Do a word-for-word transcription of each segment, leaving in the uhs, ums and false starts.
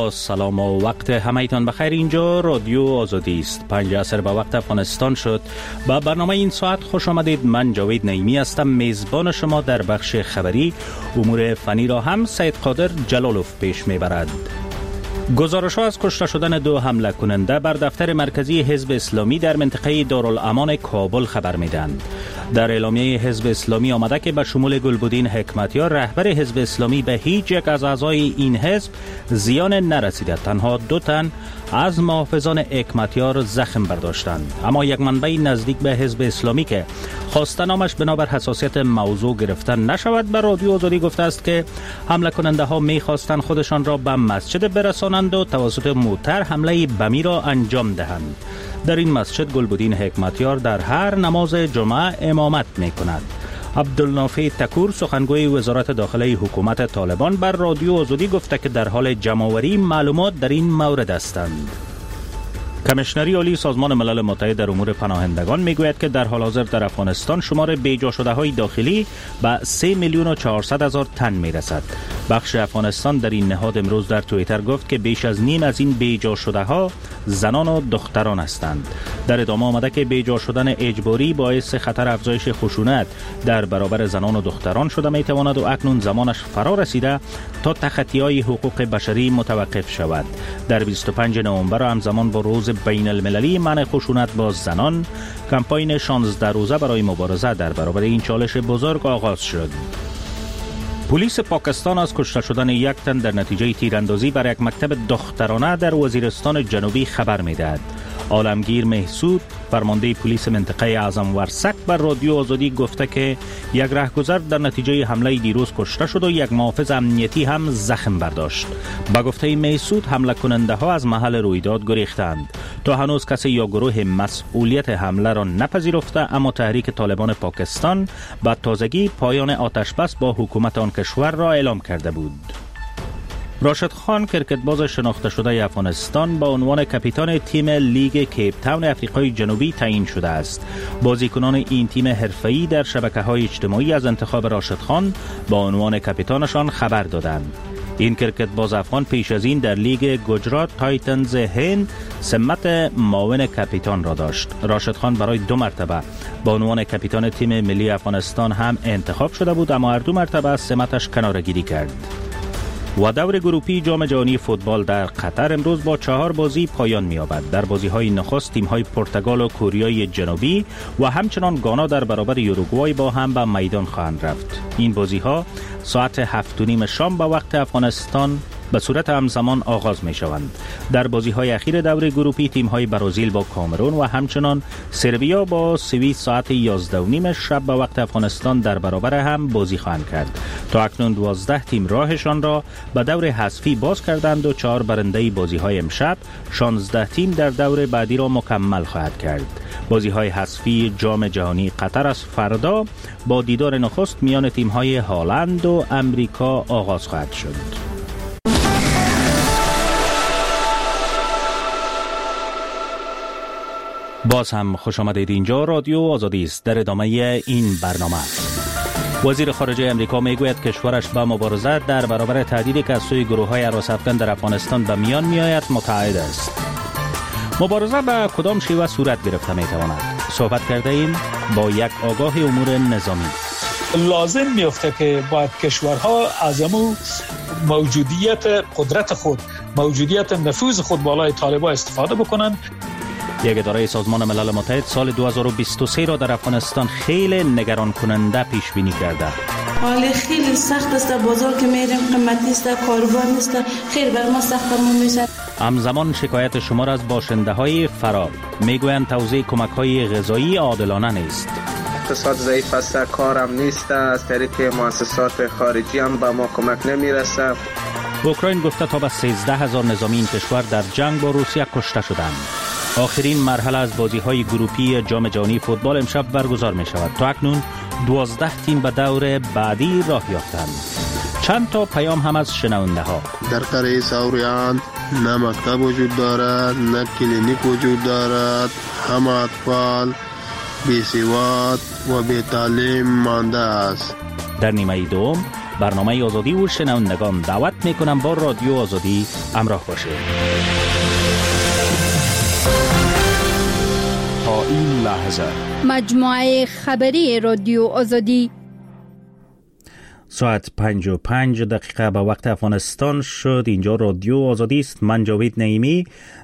با سلام و وقت همه‌تان بخیر. اینجا رادیو آزادی است. پنج عصر به وقت افغانستان شد. با برنامه این ساعت خوش آمدید. من جاوید نعیمی هستم، میزبان شما در بخش خبری. امور فنی را هم سید قادر جلالوف پیش میبرد. گزارش‌ها از کشته شدن دو حمله کننده بر دفتر مرکزی حزب اسلامی در منطقه دارالامان کابل خبر میدهند. در اعلامیه حزب اسلامی آمده که به شمول گلبدین حکمتیار رهبر حزب اسلامی به هیچ یک از اعضای این حزب زیان نرسیده، تنها دو تن از محافظان حکمتیار زخم برداشتند. اما یک منبع نزدیک به حزب اسلامی که خواسته نامش بنابر حساسیت موضوع گرفته نشود به رادیو آزادی گفته است که حمله کننده ها می‌خواستند خودشان را به مسجد برسانند و توسط موتر حمله بمی را انجام دهند. در این مسجد گلبدین حکمتیار در هر نماز جمعه امامت می‌کند. عبدالنافع تکور سخنگوی وزارت داخلی حکومت طالبان بر رادیو آزادی گفته که در حال جمع‌آوری معلومات در این مورد هستند. کمیشنری عالی سازمان ملل متحد در امور پناهندگان میگوید که در حال حاضر در افغانستان شمار بیجا شده های داخلی به سه میلیون و چهارصد هزار تن میرسد. بخش افغانستان در این نهاد امروز در توییتر گفت که بیش از نیم از این بیجا شده ها زنان و دختران هستند. در ادامه آمده که بیجا شدن اجباری باعث خطر افزایش خشونت در برابر زنان و دختران شده میتواند و اکنون زمانش فرا رسیده تا تخطی‌های حقوق بشری متوقف شود. در بیست و پنجم نوامبر همزمان با روز بین المللی منع خشونت با زنان، کمپاین شانزده روزه برای مبارزه در برابر این چالش بزرگ آغاز شد. پلیس پاکستان از کشته شدن یک تن در نتیجه تیراندازی بر یک مکتب دخترانه در وزیرستان جنوبی خبر می‌دهد. عالمگیر محسود فرمانده پلیس منطقه اعظم ورسک بر رادیو آزادی گفته که یک رهگذر در نتیجه حمله دیروز کشته شد و یک محافظ امنیتی هم زخم برداشت. با گفته محسود حمله کننده ها از محل رویداد گریختند. تا هنوز کسی یا گروه مسئولیت حمله را نپذیرفته، اما تحریک طالبان پاکستان با تازگی پایان آتش بس با حکومت آن کشور را اعلام کرده بود. راشد خان کرکتباز شناخته شده افغانستان با عنوان کاپیتان تیم لیگ کیپ تاون آفریقای جنوبی تعیین شده است. بازیکنان این تیم حرفه‌ای در شبکه‌های اجتماعی از انتخاب راشد خان با عنوان کاپیتانشان خبر دادند. این کرکتباز افغان پیش از این در لیگ گجرات تایتنز هند سمت معاون کاپیتان را داشت. راشد خان برای دو مرتبه با عنوان کاپیتان تیم ملی افغانستان هم انتخاب شده بود، اما هر دو مرتبه از سمتش کناره‌گیری کرد. و دور گروپی جام جهانی فوتبال در قطر امروز با چهار بازی پایان می‌یابد. در بازی‌های نخست تیم‌های پرتغال و کوریای جنوبی و همچنان گانا در برابر یوروگوای با هم به میدان خواهند رفت. این بازی‌ها ساعت هفت و نیم شام به وقت افغانستان به صورت همزمان آغاز می شوند. در بازی‌های اخیر دور گروپی تیم‌های برزیل با کامرون و همچنان سربیا با سوئیس ساعت یازده و نیم شب به وقت افغانستان در برابر هم بازی خواهند کرد. تا اکنون دوازده تیم راهشان را به دور حذفی باز کردند و چهار برنده بازی‌های امشب، شانزده تیم در دور بعدی را مکمل خواهد کرد. بازی‌های حذفی جام جهانی قطر از فردا با دیدار نخست میان تیم‌های هلند و امریکا آغاز خواهد شد. باز هم خوش آمدید. اینجا رادیو آزادی است. در ادامه این برنامه وزیر خارجه امریکا میگوید کشورش با مبارزه در برابر تهدیدی که از سوی گروه‌های هراس‌افکن در افغانستان به میان میآید متعهد است. مبارزه به کدام شیوه صورت گرفته میتواند؟ صحبت کرده ایم با یک آگاه امور نظامی. لازم میفته که باید کشورها از امو موجودیت قدرت خود، موجودیت نفوذ خود بالای طالبان استفاده بکنند. یک اداره سازمان ملل متحد سال دو هزار و بیست و سه را در افغانستان خیلی نگران کننده پیش بینی کرده. حال خیلی سخت است، بازار که میریم قیمتی است، کاروبار نیست، خیلی بر ما سختمون میشه. همزمان شکایت شمار از باشنده های فرار میگویند توزیع کمک های غذایی عادلانه نیست. اقتصاد ضعیف است، کارم نیست، از طریق مؤسسات خارجی هم به ما کمک نمیرسه. اوکراین گفته تا به سیزده هزار نظامی این کشور در جنگ با روسیه کشته شدند. آخرین مرحله از بازی‌های گروپی جام جهانی فوتبال امشب برگزار می‌شود. تا اکنون دوازده تیم به دور بعدی راه یافتند. چند تا پیام هم از شنونده‌ها. در قریه سوریان نه مکتب وجود دارد، نه کلینیک وجود دارد. همه اطفال بی‌سواد و بی تعلیم مانده است. در نیمه دوم برنامه آزادی و شنوندگان دعوت میکنم با رادیو آزادی همراه باشید. تا این لحظه مجموعه خبری رادیو آزادی ساعت پنج و پنج دقیقه به وقت افغانستان شد. اینجا رادیو آزادی است. من جاوید نعیمی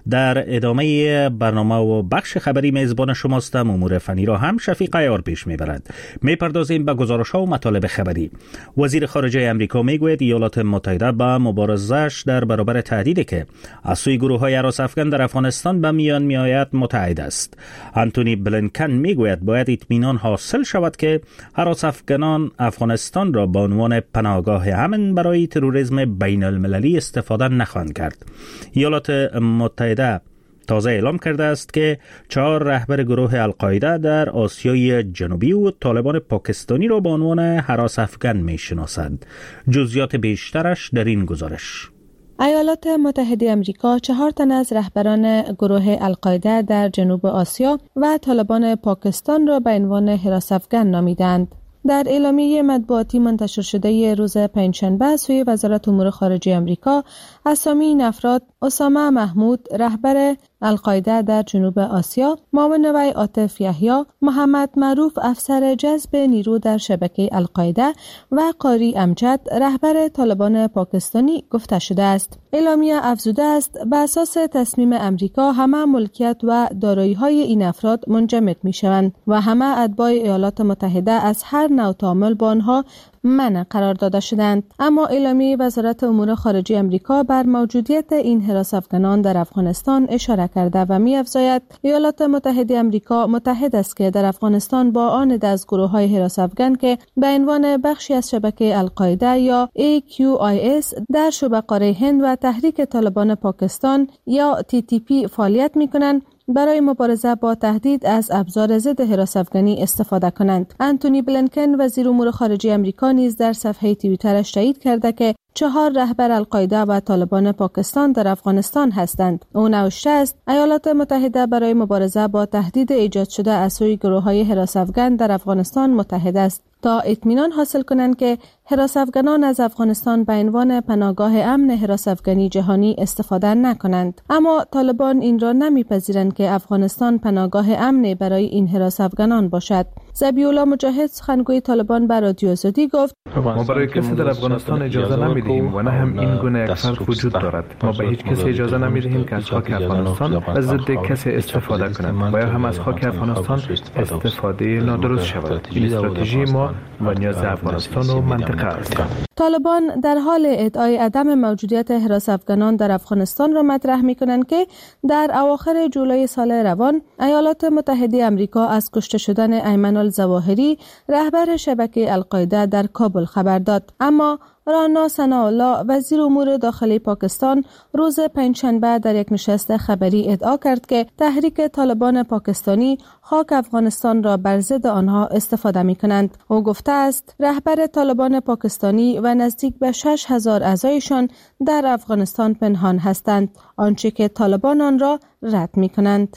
در ادامه برنامه و بخش خبری میزبان شماستم. امور فنی را هم شفیق عیار پیش میبرد. میپردازیم به گزارش‌ها و مطالب خبری. وزیر خارجه امریکا میگوید ایالات متحده به مبارزه‌اش در برابر تهدیدی که از سوی گروه‌های هراس افغان در افغانستان به میان میآید متحد است. آنتونی بلینکن میگوید باید اطمینان حاصل شود که هراس افغانان افغانستان را با عنوان پناهگاه امن برای تروریسم بین المللی استفاده نخواهند کرد. ایالات متحده تازه اعلام کرده است که چهار رهبر گروه القاعده در آسیای جنوبی و طالبان پاکستانی را به عنوان هراس افغان میشناسند. جزئیات بیشترش در این گزارش. ایالات متحده آمریکا چهار تن از رهبران گروه القاعده در جنوب آسیا و طالبان پاکستان را به عنوان هراس افغان نامیدند. در اعلامیه مطبوعاتی منتشر شده روز پنجشنبه سوی وزارت امور خارجه آمریکا، اسامی این افراد اسامه محمود رهبر القاعده در جنوب آسیا، معاون وی عاطف یحیی، محمد معروف افسر جذب نیرو در شبکه القاعده و قاری امجد رهبر طالبان پاکستانی گفته شده است. اعلامیه افزوده است به اساس تصمیم امریکا همه ملکیت و دارایی‌های این افراد منجمد می‌شوند و همه اتباع ایالات متحده از هر نوع تعامل با آنها منع قرار داده شدند. اما اعلامیه وزارت امور خارجه آمریکا بر موجودیت این هراس افغانان در افغانستان اشاره کرده و می‌افزاید ایالات متحده آمریکا متحد است که در افغانستان با آن از گروه‌های هراس افغان که به عنوان بخشی از شبکه القاعده یا ای کیو آی اس در شبه قاره هند و تحریک طالبان پاکستان یا تی تی پی فعالیت می‌کنند برای مبارزه با تهدید از ابزار ضد هراس افغانی استفاده کنند. آنتونی بلینکن وزیر امور خارجه آمریکا نیز در صفحه توییترش تایید کرده که چهار رهبر القاعده و طالبان پاکستان در افغانستان هستند. او نوشته است ایالات متحده برای مبارزه با تهدید ایجاد شده از سوی گروه‌های هراس افغان در افغانستان متحد است تا اطمینان حاصل کنند که هراس افغانان از افغانستان به عنوان پناهگاه امن هراس افغانی جهانی استفاده نکنند. اما طالبان این را نمیپذیرند که افغانستان پناهگاه امن برای این هراس افغانان باشد. ذبیح الله مجاهد سخنگوی طالبان به رادیو آزادی گفت ما برای کسی در افغانستان اجازه نمیدهیم و نه هم این گونه یک فرد وجود دارد. ما به هیچ کسی اجازه نمیدهیم که از خاک افغانستان از ضد کسی استفاده کند و یا هم از خاک افغانستان استفاده نادرست شود. این استراتژی ما و نیاز افغانستان و منطقه است. طالبان در حال ادعای عدم موجودیت هراس افغانان در افغانستان را مطرح می‌کنند که در اواخر جولای سال روان ایالات متحده آمریکا از کشته شدن ایمن الظواهری رهبر شبکه القاعده در کابل خبر داد. اما رانا ثناءالله وزیر امور داخلی پاکستان روز پنجشنبه در یک نشست خبری ادعا کرد که تحریک طالبان پاکستانی خاک افغانستان را بر ضد آنها استفاده می‌کنند. او گفته است رهبر طالبان پاکستانی و نزدیک به شش هزار اعضایشان در افغانستان پنهان هستند، آنچه که طالبان آن را رد می‌کنند.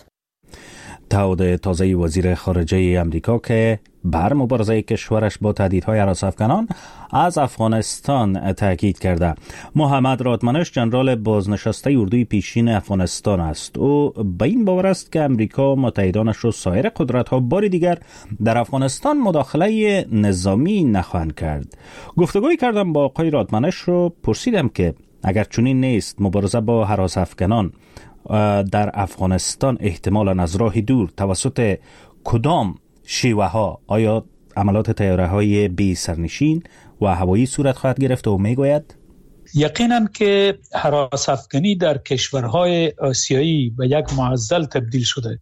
تعهد تازه وزیر خارجه امریکا که بر مبارزه کشورش با تهدیدهای هراس افغانان از افغانستان تاکید کرده. محمد رادمنش جنرال بازنشسته اردوی پیشین افغانستان است. او به این باور است که امریکا متحدانش و سایر قدرت‌ها بار دیگر در افغانستان مداخله نظامی نخواهند کرد. گفتگوی کردم با آقای رادمنش رو پرسیدم که اگر چنین نیست مبارزه با هراس افغانان در افغانستان احتمالاً از راه دور توسط کدام شیوه ها، آیا عملات طیاره های بی سرنشین و هوایی صورت خواهد گرفت؟ و میگوید یقیناً که هراس افغانی در کشورهای آسیایی به یک معضل تبدیل شده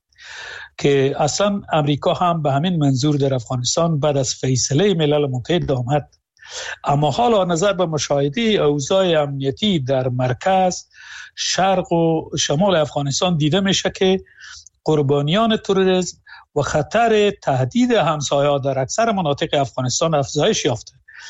که اصلا امریکا هم به همین منظور در افغانستان بعد از فیصله ملل متحد آمد. اما حالا نظر به مشاهده اوضاع امنیتی در مرکز، شرق و شمال افغانستان دیده میشه که قربانیان تروریسم و خطر تهدید همسایه‌ها در اکثر مناطق افغانستان افزایش یافته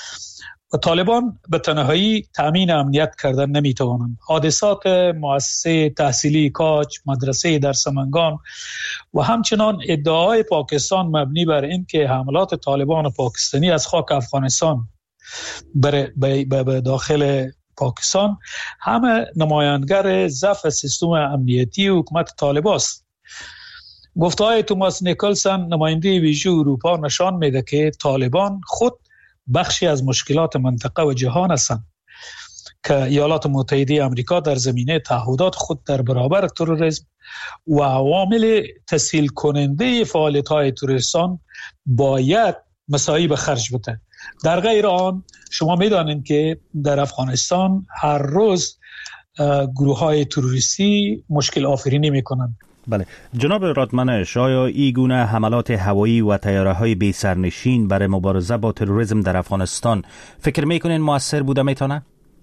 و طالبان به تنهایی تامین امنیت کردن نمیتوانند. حادثات مؤسسه تحصیلی کاج، مدرسه در سمنگان و همچنان ادعای پاکستان مبنی بر این که حملات طالبان پاکستانی از خاک افغانستان به داخل پاکستان همه نمایانگر ضعف سیستم امنیتی و حکومت طالبان است. گفته‌های توماس نیکلسون نماینده ویژه اروپا نشان میده که طالبان خود بخشی از مشکلات منطقه و جهان هستند که ایالات متحده آمریکا در زمینه تعهدات خود در برابر تروریسم و عوامل تسهیل کننده فعالیت‌های تروریستان باید مساعی به خرج بده. در غیر آن شما می‌دانید که در افغانستان هر روز گروه‌های تروریستی مشکل آفرینی می‌کنند. بله جناب رادمنش، آیا این گونه حملات هوایی و طیاره‌های بی سرنشین برای مبارزه با تروریسم در افغانستان فکر می‌کنین مؤثر بوده میتونه؟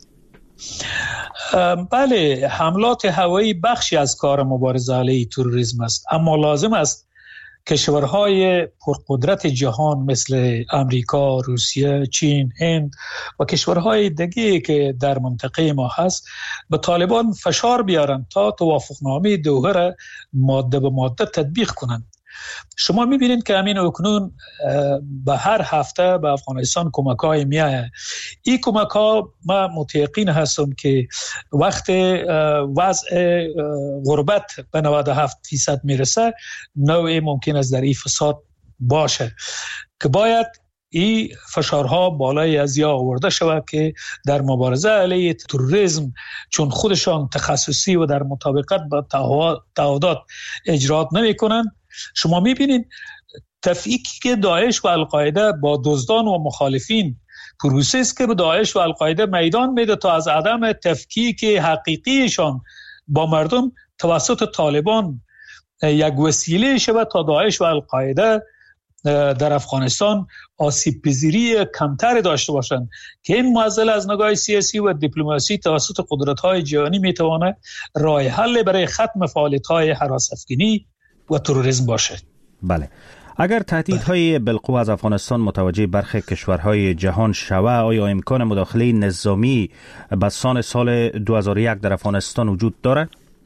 بله، حملات هوایی بخشی از کار مبارزه علیه تروریسم است، اما لازم است کشورهای پرقدرت جهان مثل امریکا، روسیه، چین، هند و کشورهای دیگه که در منطقه ما هست به طالبان فشار بیارن تا توافقنامه دوحه را ماده به ماده تطبیق کنند. شما میبینید که همین اکنون به هر هفته به افغانستان کمک های میایه. این کمک ها من متیقن هستم که وقت وضع غربت به نود و هفت فیصد میرسه نوعی ممکن است در این فساد باشه که باید این فشارها بالای از یا آورده شود که در مبارزه علیه تروریسم چون خودشان تخصصی و در مطابقت با تعهدات اجرات نمی کنند. شما میبینید تفکیکی که داعش و القاعده با دزدان و مخالفین پروسه است که به داعش و القاعده میدان میده تا از عدم تفکیک حقیقیشان با مردم توسط طالبان یک وسیله شود تا داعش و القاعده در افغانستان آسیب پذیری کمتر داشته باشند که این معضله از نگاه سیاسی و دیپلماسی توسط قدرت‌های جهانی میتواند راه حل برای ختم فعالیت‌های هراس افکنی و تروریسم باشه. بله، اگر تهدیدهای بالقوه از افغانستان متوجه برخی کشورهای جهان شود، آیا امکان مداخله نظامی بسان سال دو هزار و یک در افغانستان وجود دارد؟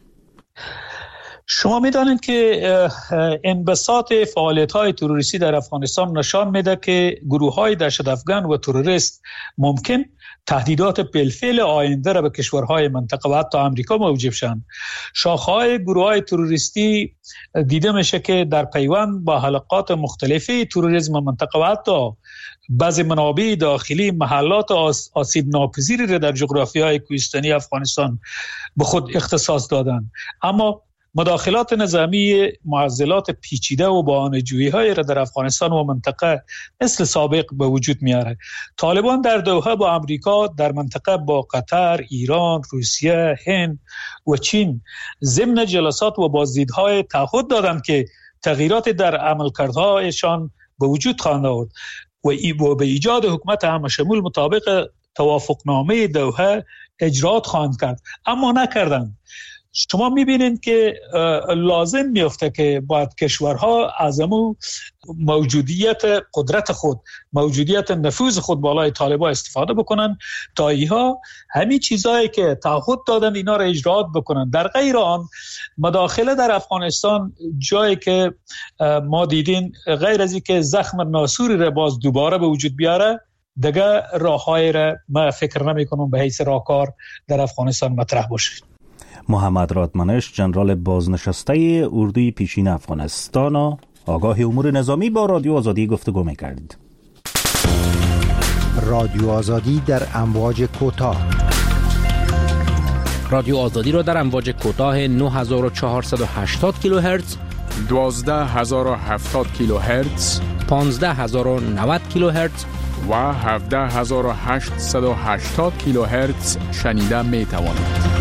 شما میدانید که انبساط فعالیت‌های تروریستی در افغانستان نشان میده که گروه‌های دهشت‌افکن و تروریست ممکن تهدیدات بالفعل آینده را به کشورهای منطقه و حتی آمریکا موجب شوند. شاخه‌های گروه‌های تروریستی دیده میشه که در پیوند با حلقات مختلفی تروریسم منطقه و حتی بعضی منابع داخلی محلات آسیب ناپذیری را در جغرافیای کوهستانی افغانستان به خود اختصاص دادند. اما مداخلات نظامی معضلات پیچیده و بهانه‌جویی‌های را در افغانستان و منطقه مثل سابق به وجود میاره. طالبان در دوحه با امریکا، در منطقه با قطر، ایران، روسیه، هند و چین ضمن جلسات و بازدیدهای تعهد دادند که تغییرات در عملکردهایشان به وجود خواهند آورد و به ایجاد حکومت همشمول مطابق توافقنامه دوحه اجرات خواهند کرد، اما نکردند. شما میبینید که لازم میفته که باید کشورها از امو موجودیت قدرت خود، موجودیت نفوذ خود بالای طالبان استفاده بکنن تا ایها همین چیزایی که تعهد دادن اینا را اجرات بکنن. در غیر آن مداخله در افغانستان جایی که ما دیدین غیر از اینکه زخم ناسوری را باز دوباره به وجود بیاره، دیگه راه‌های را ما فکر نمی‌کنم به حیث راهکار در افغانستان مطرح باشه. محمد رادمنش، جنرال بازنشسته اردوی پیشین افغانستان و آگاه امور نظامی با رادیو آزادی گفتگو می‌کرد. رادیو آزادی در امواج کوتاه. رادیو آزادی را در امواج کوتاه نه هزار و چهارصد و هشتاد کیلوهرتز، دوازده هزار و هفتاد کیلوهرتز، پانزده هزار و نود کیلوهرتز و هفده هزار و هشتصد و هشتاد کیلوهرتز شنیده می‌توانید.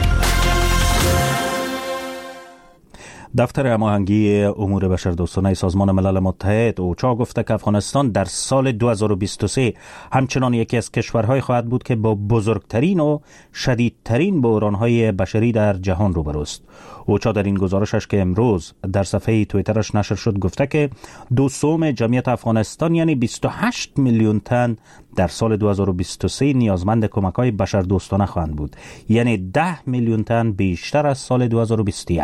دفتر هماهنگی امور بشردوستانه سازمان ملل متحد اوچا گفته که افغانستان در سال دو هزار و بیست و سه همچنان یکی از کشورهای خواهد بود که با بزرگترین و شدیدترین بحرانهای بشری در جهان روبروست. اوچا در این گزارشش که امروز در صفحه توییترش نشر شد گفته که دو سوم جمعیت افغانستان یعنی بیست و هشت میلیون تن در سال دو هزار و بیست و سه نیازمند کمک‌های بشردوستانه خواهند بود، یعنی ده میلیون تن بیشتر از سال دو هزار و بیست و یک.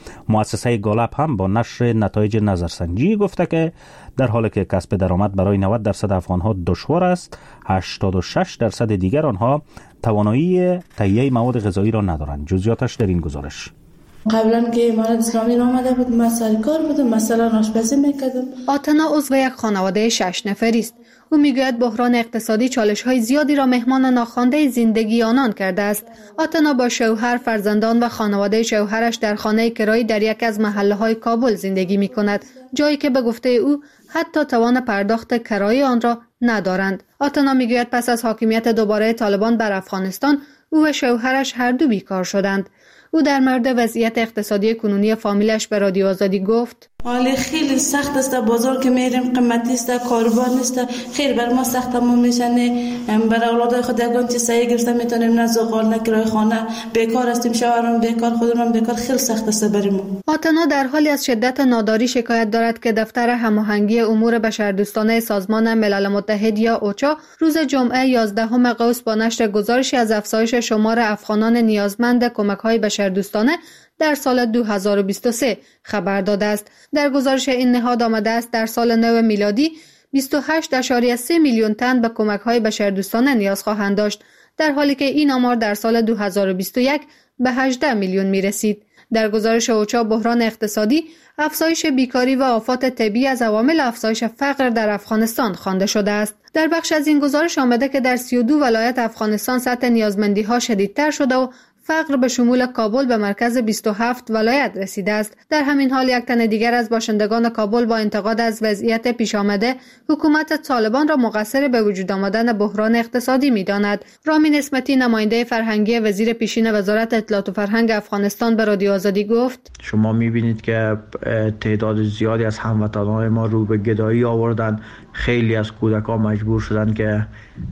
مؤسسه گالپ هم با نشر نتایج نظرسنجی گفته که در حالی که کسب درآمد برای نود درصد افغانها دشوار است، هشتاد و شش درصد دیگر آنها توانایی تهیه مواد غذایی را ندارند. جزئیاتش در این گزارش. قبلا که امارت اسلامی را آمده بود، من سر کار بودم، مثلا آشپزی میکردم. آتنا عضو یک خانواده شش نفری است. او میگوید بحران اقتصادی چالش‌های زیادی را مهمان ناخوانده زندگی آنان کرده است. آتنا با شوهر، فرزندان و خانواده شوهرش در خانه کرایی در یک از محله‌های کابل زندگی می‌کند، جایی که به گفته او حتی توان پرداخت کرایه آن را ندارند. آتنا میگوید پس از حاکمیت دوباره طالبان بر افغانستان، او و شوهرش هر دو بیکار شدند. او در مورد وضعیت اقتصادی کنونی فامیلش به رادیو آزادی گفت: حالی خیلی سخت است، بازار که میریم قیمتی است، کاروبار نیست، خیلی بر ما سخت تمام میشه. برای اولاد خود یگان چیز سعی گرفته میتونیم، نه زغال نه کرایه خانه، بیکار هستیم، شوهرم بیکار، خودم بیکار، خیلی سخت است برای ما. آتنا در حالی از شدت ناداری شکایت دارد که دفتر هماهنگی امور بشردوستانه سازمان ملل متحد یا اوچا روز جمعه یازدهم قوس با نشر گزارشی از افزایش شمار افغانان نیازمند کمک‌های بشردوستانه در سال دو هزار و بیست و سه خبر داده است. در گزارش این نهاد آمده است در سال نو میلادی بیست و هشت ممیز سه میلیون تن به کمک‌های بشردوستانه نیاز خواهند داشت، در حالی که این آمار در سال دو هزار و بیست و یک به هجده میلیون میرسید. در گزارش اوچا بحران اقتصادی، افزایش بیکاری و آفات طبیعی از عوامل افزایش فقر در افغانستان خوانده شده است. در بخش از این گزارش آمده که در سی و دو ولایت افغانستان سطح نیازمندی‌ها شدیدتر شده و فقر به شمول کابل به مرکز بیست و هفت ولایت رسیده است. در همین حال یک تن دیگر از باشندگان کابل با انتقاد از وضعیت پیش آمده حکومت طالبان را مقصر به وجود آمدن بحران اقتصادی می‌داند. رامین اسمتی، نماینده فرهنگی وزیر پیشین وزارت اطلاعات و فرهنگ افغانستان، به رادیو آزادی گفت: شما می‌بینید که تعداد زیادی از هموطنان ما رو به گدایی آوردن. خیلی از کودکان مجبور شدن که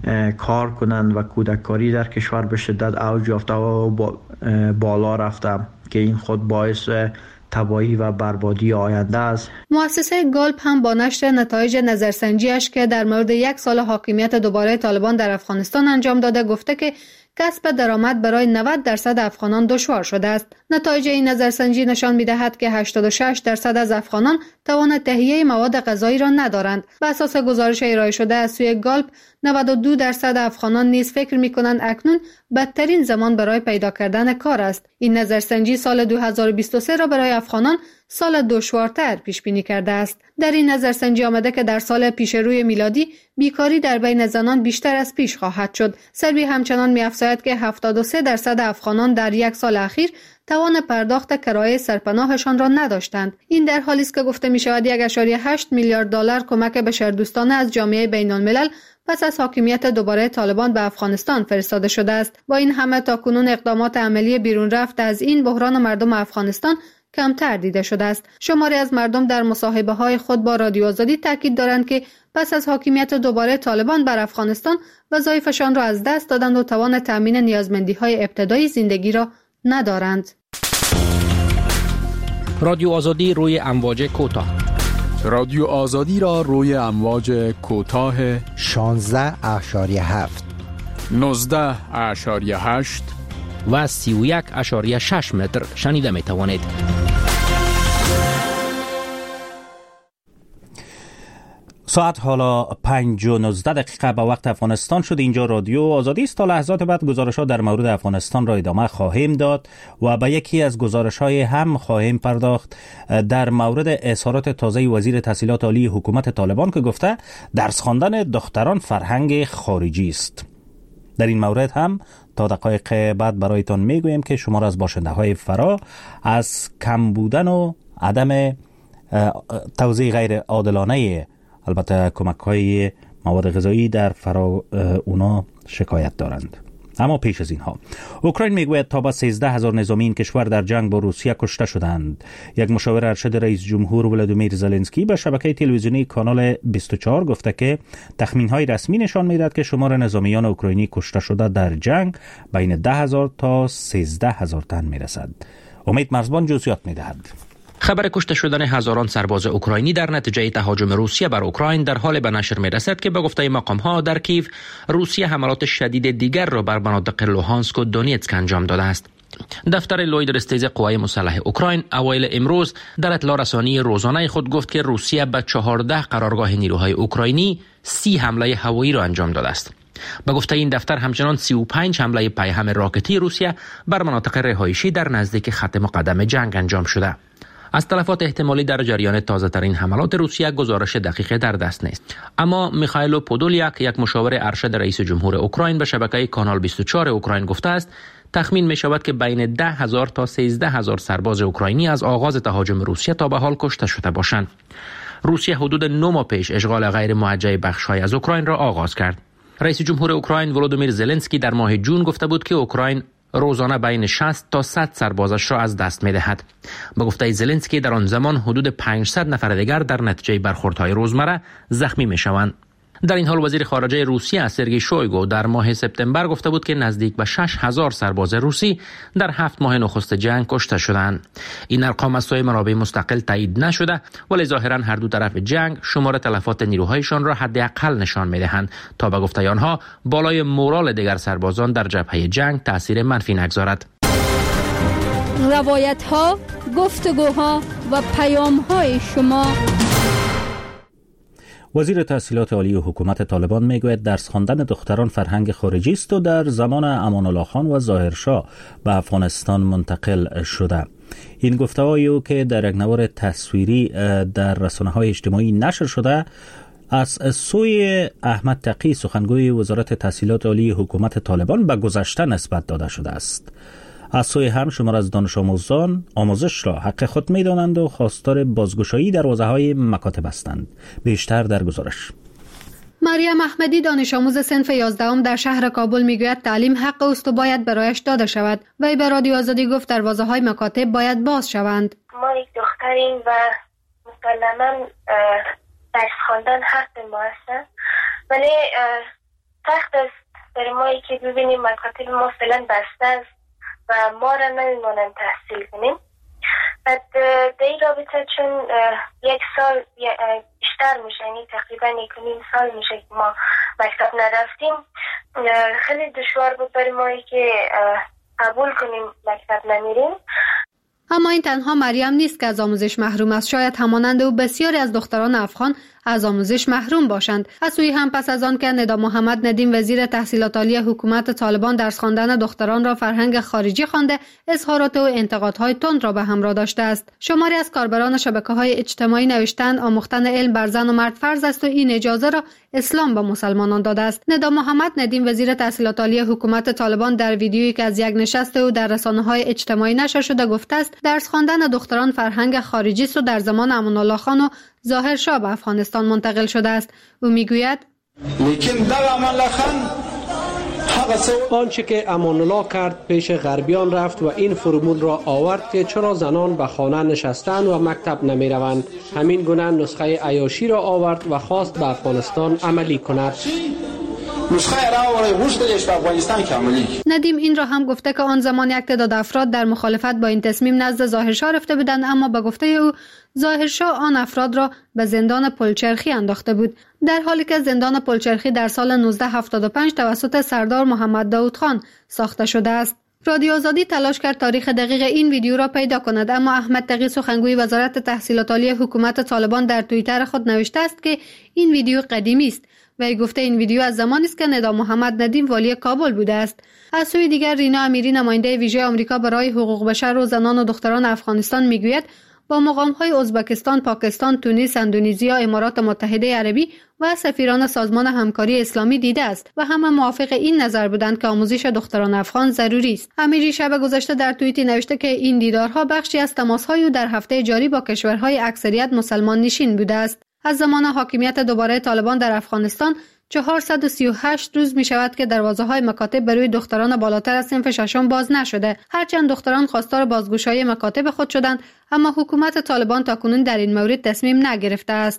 کار کنند و کودککاری در کشور به شدت اوج یافته و بالا رفته که این خود باعث تباهی و بربادی آینده است. مؤسسه گالپ هم با نشر نتایج نظرسنجیش که در مورد یک سال حاکمیت دوباره طالبان در افغانستان انجام داده گفته که کسب درآمد برای نود درصد افغانان دشوار شده است. نتایج این نظرسنجی نشان می‌دهد که هشتاد و شش درصد از افغانان توان تهیه مواد غذایی را ندارند. بر اساس گزارش ارائه شده از سوی گالپ، نود و دو درصد افغانان نیز فکر می‌کنند اکنون بدترین زمان برای پیدا کردن کار است. این نظرسنجی سال دو هزار و بیست و سه را برای افغانان سال دشوارتر پیش بینی کرده است. در این نظرسنجی آمده که در سال پیش روی میلادی بیکاری در بین زنان بیشتر از پیش خواهد شد. سروی همچنان می‌افزاید که هفتاد و سه درصد افغانان در یک سال اخیر توان پرداخت کرایه سرپناهشان را نداشتند. این در حالی است که گفته می‌شود یک ممیز هشت میلیارد دلار کمک بشردوستانه از جامعه بین‌الملل پس از حاکمیت دوباره طالبان به افغانستان فرستاده شده است. با این همه تاکنون اقدامات عملی بیرون رفت از این بحران مردم افغانستان کمتر دیده شده است. شماری از مردم در مصاحبه‌های خود با رادیو آزادی تاکید دارند که پس از حاکمیت دوباره طالبان بر افغانستان وظایفشان را از دست دادند و توان تامین نیازمندی‌های ابتدایی زندگی را ندارند. رادیو آزادی روی امواج کوتاه. رادیو آزادی را روی امواج کوتاه شانزده اشاریه هفت، نوزده اشاریه هشت و سی و یک اشاریه شش متر شنیده می توانید. ساعت حالا پنج و نوزده دقیقه به وقت افغانستان شد. اینجا رادیو آزادی است. تا لحظات بعد گزارش‌ها در مورد افغانستان را ادامه خواهیم داد و به یکی از گزارش‌های هم خواهیم پرداخت در مورد اظهارات تازه وزیر تحصیلات عالی حکومت طالبان که گفته درس خواندن دختران فرهنگ خارجی است. در این مورد هم تا دقایق بعد برایتان میگویم که شما را از باشنده‌های فرا از کم بودن و عدم توزیع غیر عادلانه البته کمک های مواد غذایی در فرا اونا شکایت دارند. اما پیش از اینها اوکراین میگوید تا به سیزده هزار نظامی این کشور در جنگ با روسیه کشته شدند. یک مشاور ارشد رئیس جمهور ولادیمیر زلنسکی به شبکه تلویزیونی کانال بیست و چهار گفته که تخمین های رسمی نشان میدهد که شمار نظامیان اوکراینی کشته شده در جنگ بین ده هزار تا سیزده هزار تن میرسد. امید مرزبان جزئیات میدهد. خبر کشته شدن هزاران سرباز اوکراینی در نتیجه تهاجم روسیه بر اوکراین در حال به نشر می‌رسد که به گفته مقام‌ها در کیف روسیه حملات شدید دیگر را بر مناطق لوهانسک و دونیتسک انجام داده است. دفتر لوید رستیز قوای مسلح اوکراین اوایل امروز در اطلاع رسانی روزانه خود گفت که روسیه به چهارده قرارگاه نیروهای اوکراینی سی حمله هوایی را انجام داده است. به گفته این دفتر همچنان سی و پنج حمله پیهم راکتی روسیه بر مناطق رهایشی در نزدیک خط مقدم جنگ انجام شده. از تلفات احتمالی در جریان تازه ترین حملات روسیه گزارش دقیق در دست نیست. اما میخائیل پودولیاک، یک مشاور ارشد رئیس جمهور اوکراین، به شبکه کانال بیست و چهار اوکراین گفته است تخمین می شود که بین ده هزار تا سیزده هزار سرباز اوکراینی از آغاز تهاجم روسیه تا به حال کشته شده باشند. روسیه حدود نه ماه پیش اشغال غیر موجه بخش‌های از اوکراین را آغاز کرد. رئیس جمهور اوکراین ولودیمیر زلنسکی در ماه جون گفته بود که اوکراین روزانه بین شصت تا صد سربازش را از دست می دهد. به گفته زلنسکی در آن زمان حدود پانصد نفر دیگر در نتیجه برخوردهای روزمره زخمی می شوند. در این حال وزیر خارجه روسیه سرگئی شویگو در ماه سپتامبر گفته بود که نزدیک به شش هزار سرباز روسی در هفت ماه نخست جنگ کشته شدند. این ارقام از سوی منابع مستقل تایید نشده، ولی ظاهرا هر دو طرف جنگ شمار تلفات نیروهایشان را حداقل نشان می‌دهند تا به گفته آنها بالای مورال دیگر سربازان در جبهه جنگ تاثیر منفی نگذارد. روایت‌ها، گفتگوها و پیام‌های شما. وزیر تحصیلات عالی حکومت طالبان میگوید درس خواندن دختران فرهنگ خارجی است و در زمان امان الله خان و ظاهرشاه به افغانستان منتقل شده. این گفته‌های او که در یک نوار تصویری در رسانه‌های اجتماعی نشر شده از سوی احمد تقی، سخنگوی وزارت تحصیلات عالی حکومت طالبان، به گذشته نسبت داده شده است. از سوی هم شمار از دانش آموزان آموزش را حق خود می دانند و خواستار بازگشایی دروازه‌های مکاتب هستند. بیشتر در گزارش. مریم احمدی، دانش آموز صنف یازدهم در شهر کابل، میگوید تعلیم حق است و باید برایش داده شود. وی به رادیو آزادی گفت دروازه‌های مکاتب باید باز شوند. ما یک دختریم و مسلماً درس خواندن حق ما است، ولی سخت است برای ما که ببینیم مکاتب ما فعلا بسته است و ما را نمیمانند تحصیل کنیم. بعد در این رابطه چون یک سال بیشتر میشه، یعنی تقریبا یک نیم سال میشه که ما مکتب نرفتیم، خیلی دشوار بود برای ما که قبول کنیم مکتب نمیریم. اما این تنها مریم نیست که از آموزش محروم است. شاید همانند او بسیاری از دختران افغان از آموزش محروم باشند. از سوی هم پس از آن که ندا محمد ندیم وزیر تحصیلات عالی حکومت طالبان درس خواندن دختران را فرهنگ خارجی خوانده، اظهارات و انتقادهای تند را به همراه داشته است. شماری از کاربران شبکه‌های اجتماعی نوشتند آموختن علم بر زن و مرد فرض است و این اجازه را اسلام به مسلمانان داده است. ندا محمد ندیم وزیر تحصیلات عالی حکومت طالبان در ویدیویی که از یک نشست او در رسانه‌های اجتماعی نشر شده گفته است درس خواندن دختران فرهنگ خارجی است و در زمان امان الله خان و ظاهرشاه به افغانستان منتقل شده است. او میگوید لیکن در امان الله خان آنچه که امان الله کرد پیش غربیان رفت و این فرمول را آورد که چرا زنان به خانه نشستند و مکتب نمی روند. همین گونه نسخه عیاشی را آورد و خواست به افغانستان عملی کند. ندیم این را هم گفته که آن زمان یک تعداد افراد در مخالفت با این تصمیم نزد ظاهرشاه رفته بودند، اما به گفته او ظاهرشاه آن افراد را به زندان پلچرخی انداخته بود، در حالی که زندان پلچرخی در سال نوزده هفتاد و پنج توسط سردار محمد داود خان ساخته شده است. رادیو آزادی تلاش کرد تاریخ دقیق این ویدیو را پیدا کند، اما احمد تقی، سخنگوی وزارت تحصیلات عالی حکومت طالبان، در توییتر خود نوشته است که این ویدیو قدیمی است. وی گفته این ویدیو از زمانی است که ندا محمد ندیم والی کابل بوده است. از سوی دیگر رینا امیری، نماینده ویژه آمریکا برای حقوق بشر و زنان و دختران افغانستان، میگوید با مقام‌های ازبکستان، پاکستان، تونس، اندونزیا، امارات متحده عربی و سفیران سازمان همکاری اسلامی دیده است و همه موافق این نظر بودند که آموزش دختران افغان ضروری است. امیری شب گذشته در توییتی نوشته که این دیدارها بخشی از تماس‌های او در هفته جاری با کشورهای اکثریت مسلمان نشین بوده است. از زمان حاکمیت دوباره طالبان در افغانستان چهارصد و سی و هشت روز می شود که دروازه‌های مکاتب برای دختران بالاتر از صنف ششم باز نشده. هرچند دختران خواستار بازگشایی مکاتب خود شدند، اما حکومت طالبان تاکنون در این مورد تصمیم نگرفته است.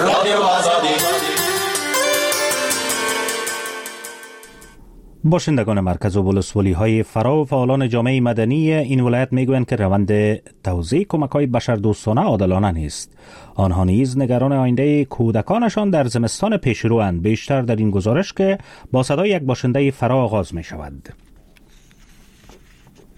باشندگان مرکز و ولسوالی های فرا و فعالان جامعه مدنی این ولایت میگویند که روند توزیع کمک های بشردوستانه عادلانه نیست. آنها نیز نگران آینده کودکانشان در زمستان پیشرو اند. بیشتر در این گزارش که با صدای یک باشنده فرا آغاز می شود.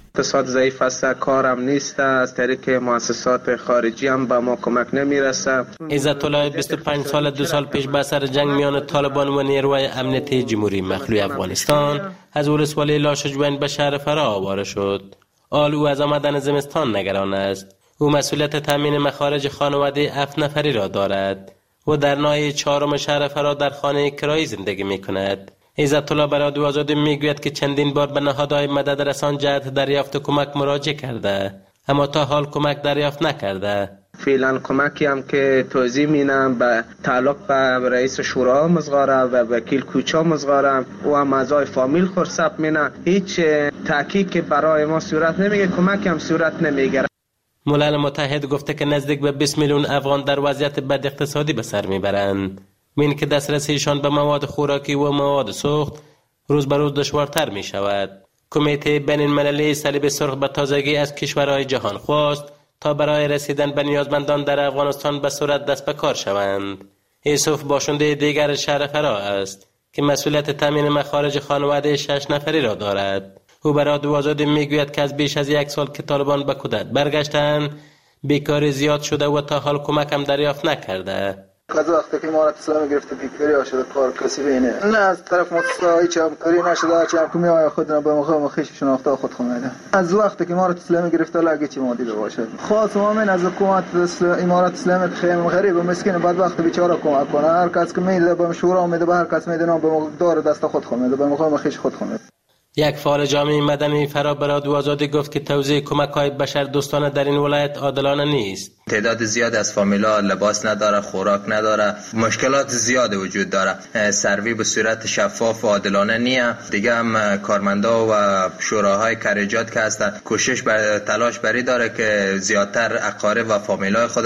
اقتصاد ضعیف است، کارم نیست، از طریق مؤسسات خارجی هم به ما کمک نمیرسه. عزت الله بیست و پنج سال دو سال پیش به سر جنگ میان طالبان و نیروهای امنیتی جمهوری مخلوع افغانستان از ولسوالی لاشجوین به شهر فرا آواره شد. آل او از آمدن زمستان نگران است. او مسئولیت تامین مخارج خانواده هفت نفری را دارد و در ناحیه چهارم شهر فرا در خانه کرایی زندگی می کند. عزت الله برای رادیو آزادی میگوید که چندین بار به نهادهای مدد رسان جهت دریافت کمک مراجعه کرده اما تا حال کمک دریافت نکرده. فعلا کمکی هم که توضیح مینم به تعلق به رئیس شورا مزغاره و وکیل کوچا مزغاره و هم اعضای فامیل خورسب مینه، هیچ تحقیقی برای ما صورت نمیگه، کمک هم صورت نمیگیره. ملل متحد گفته که نزدیک به بیست میلیون افغان در وضعیت بد اقتصادی به سر میبرند. این که دسترسیشان به مواد خوراکی و مواد سوخت روز به روز دشوارتر می شود. کمیته بین المللی صلیب سرخ به تازگی از کشورهای جهان خواست تا برای رسیدن به نیازمندان در افغانستان به صورت دست به کار شوند. یوسف باشنده دیگر شهر فرا است که مسئولیت تامین مخارج خانواده شش نفری را دارد. او برای رادیو آزادی میگوید که از بیش از یک سال که طالبان به کودت برگشتند بیکاری زیاد شده و تا حال کمک هم دریافت نکرده. از وقتی که امارات اسلامی گرفته بیکاری شده کار کسی بینه نه از طرف مؤسسه هیچ همکاری نشده، هرچی هم کمی های خود را به موقع مخیش شناخته خود خمیده. از وقتی که امارات اسلامی گرفته لگه چی مادی بباشد. خاص همین از حکومت امارات اسلامی خیلی غریب و مسکین بدبخت بیچاره کمک کنه. هر کس که میده به شورا میده، به هر کس میده نه به موقع دار دست خود خمیده، به موقع مخیش خود خمیده. یک فعال جامعه مدنی فرا به رادیو آزادی گفت که توزیع کمک‌های بشر دوستانه در این ولایت عادلانه نیست. تعداد زیاد از فامیلا لباس نداره، خوراک نداره، مشکلات زیاد وجود داره. سروی به صورت شفاف و عادلانه نیه. دیگه هم کارمندا و شوراهای کاریجات که هستن کوشش بر تلاش بری داره که زیادتر اقارب و فامیلای خود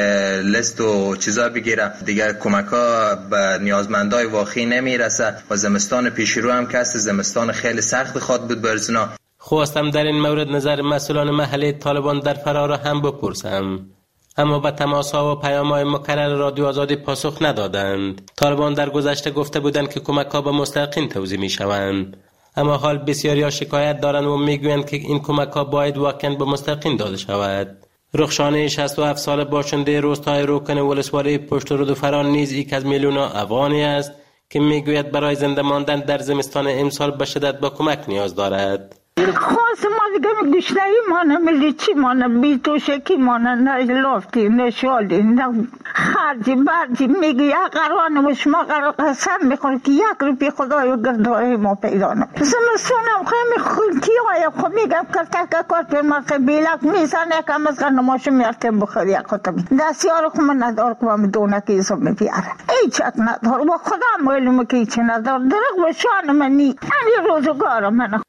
لیست و چیزا بگیره. دیگه کمک‌ها به نیازمندای واقعی نمیرسه و زمستان پیش رو هم که است، زمستان خیلی سخت خواد بود برزنا. خواستم در این مورد نظر مسئولان محلی طالبان در فرا را هم بپرسم اما به تماس‌ها و پیام‌های مکرر رادیو آزادی پاسخ ندادند. طالبان در گذشته گفته بودند که کمک‌ها به مستحقین توزیع می‌شوند اما حال بسیاری‌ها شکایت دارند و می‌گویند که این کمک‌ها باید واقعاً به مستحقین داده شود. رخشانه شصت و هفت ساله باشنده روستای روکن ولسوالی پشت رود فرا نیز یک از میلیون افغانی است که میگوید برای زنده ماندن در زمستان امسال به شدت به کمک نیاز دارد. خواست ما دیگه گشنهی مانه ملی چی مانه بی توشکی مانه نه لافتی نه شالی نه خرجی برجی میگه یک قرانه و شما قرار قسم میخوری که یک روپی خدای و گردهای ما پیدا نه زمستانم خیلی خلکی های خب میگم کلتک کار پر مرخه بیلک میزنه کم از قرن ماشو میارتم بخوری یک خطبی دستیار خب من ندار که من دونکی ایسا میپیاره ایچک ندار و خدا معلومه که ایچه ندار درق و شان منی این روزگار من.